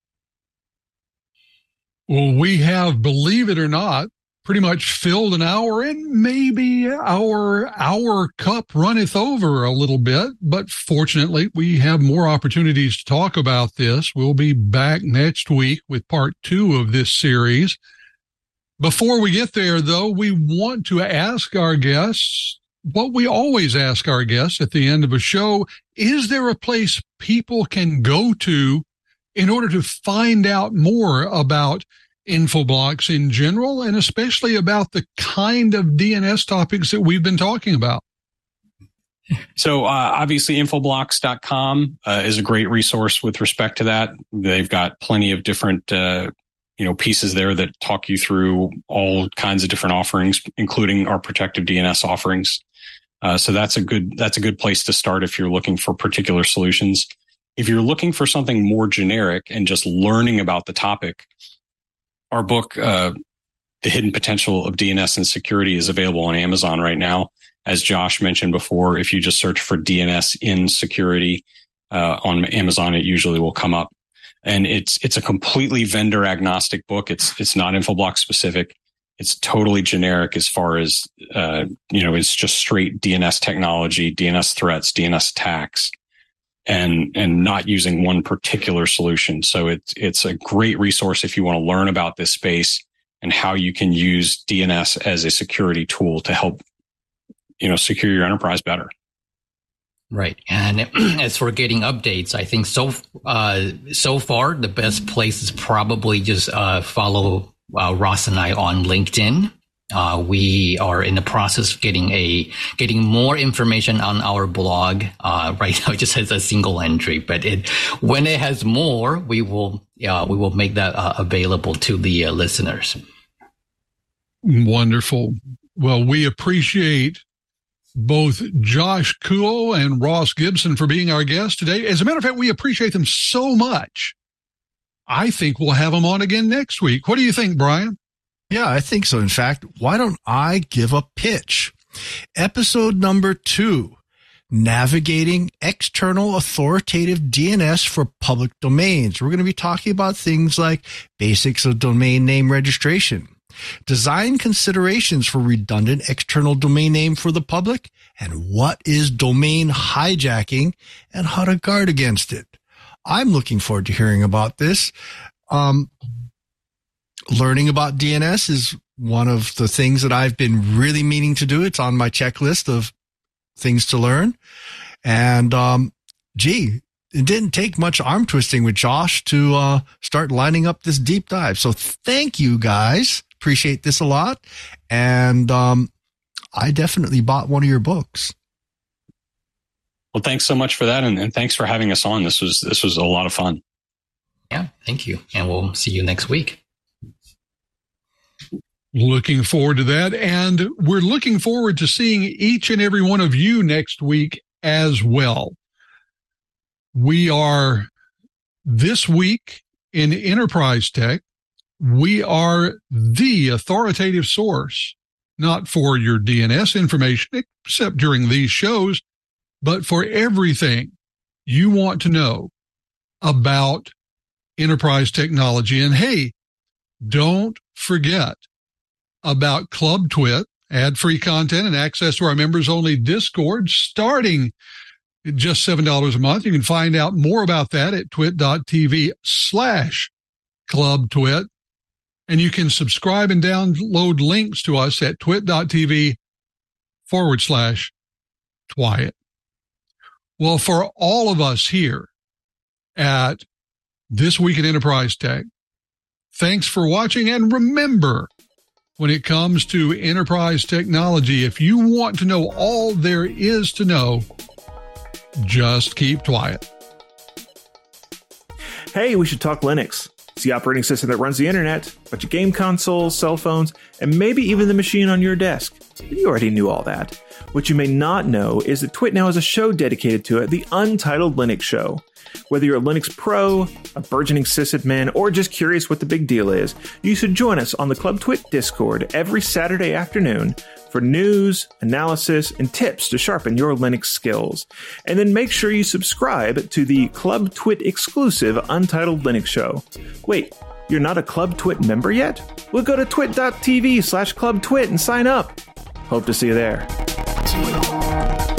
Well, we have, believe it or not, pretty much filled an hour, and maybe our cup runneth over a little bit. But fortunately, we have more opportunities to talk about this. We'll be back next week with part 2 of this series. Before we get there, though, we want to ask our guests what we always ask our guests at the end of a show. Is there a place people can go to in order to find out more about Infoblox in general, and especially about the kind of DNS topics that we've been talking about? So obviously infoblox.com is a great resource with respect to that. They've got plenty of different pieces there that talk you through all kinds of different offerings, including our protective DNS offerings. So that's a good place to start if you're looking for particular solutions. If you're looking for something more generic and just learning about the topic, our book, The Hidden Potential of DNS and Security, is available on Amazon right now. As Josh mentioned before, if you just search for DNS in security on Amazon, it usually will come up. And it's a completely vendor agnostic book. It's not Infoblox specific. It's totally generic as far as, it's just straight DNS technology, DNS threats, DNS attacks, and not using one particular solution. So it's a great resource if you want to learn about this space and how you can use DNS as a security tool to help, secure your enterprise better. Right. And as for getting updates, I think so far, the best place is probably just follow Ross and I on LinkedIn. We are in the process of getting more information on our blog. Right now, it just has a single entry, but when it has more, we will make that available to the listeners. Wonderful. Well, we appreciate both Josh Kuo and Ross Gibson for being our guests today. As a matter of fact, we appreciate them so much. I think we'll have them on again next week. What do you think, Brian? Yeah, I think so. In fact, why don't I give a pitch? Episode number 2, Navigating External Authoritative DNS for Public Domains. We're going to be talking about things like basics of domain name registration, design considerations for redundant external domain name for the public, and what is domain hijacking and how to guard against it. I'm looking forward to hearing about this. Learning about DNS is one of the things that I've been really meaning to do. It's on my checklist of things to learn. And, it didn't take much arm twisting with Josh to start lining up this deep dive. So thank you, guys. Appreciate this a lot. And I definitely bought one of your books. Well, thanks so much for that. And thanks for having us on. This was a lot of fun. Yeah, thank you. And we'll see you next week. Looking forward to that. And we're looking forward to seeing each and every one of you next week as well. We are this week in Enterprise Tech. We are the authoritative source, not for your DNS information, except during these shows, but for everything you want to know about enterprise technology. And hey, don't forget about Club Twit, ad-free content and access to our members-only Discord starting at just $7 a month. You can find out more about that at twit.tv/clubtwit. And you can subscribe and download links to us at twit.tv/Twyet. Well, for all of us here at This Week in Enterprise Tech, thanks for watching. And remember, when it comes to enterprise technology, if you want to know all there is to know, just keep Twyet. Hey, we should talk Linux. It's the operating system that runs the internet, a bunch of game consoles, cell phones, and maybe even the machine on your desk. You already knew all that. What you may not know is that Twit now has a show dedicated to it, the Untitled Linux Show. Whether you're a Linux pro, a burgeoning sysadmin, or just curious what the big deal is, you should join us on the Club Twit Discord every Saturday afternoon for news, analysis, and tips to sharpen your Linux skills. And then make sure you subscribe to the Club Twit exclusive Untitled Linux Show. Wait, you're not a Club Twit member yet? Well, go to twit.tv/clubtwit and sign up. Hope to see you there.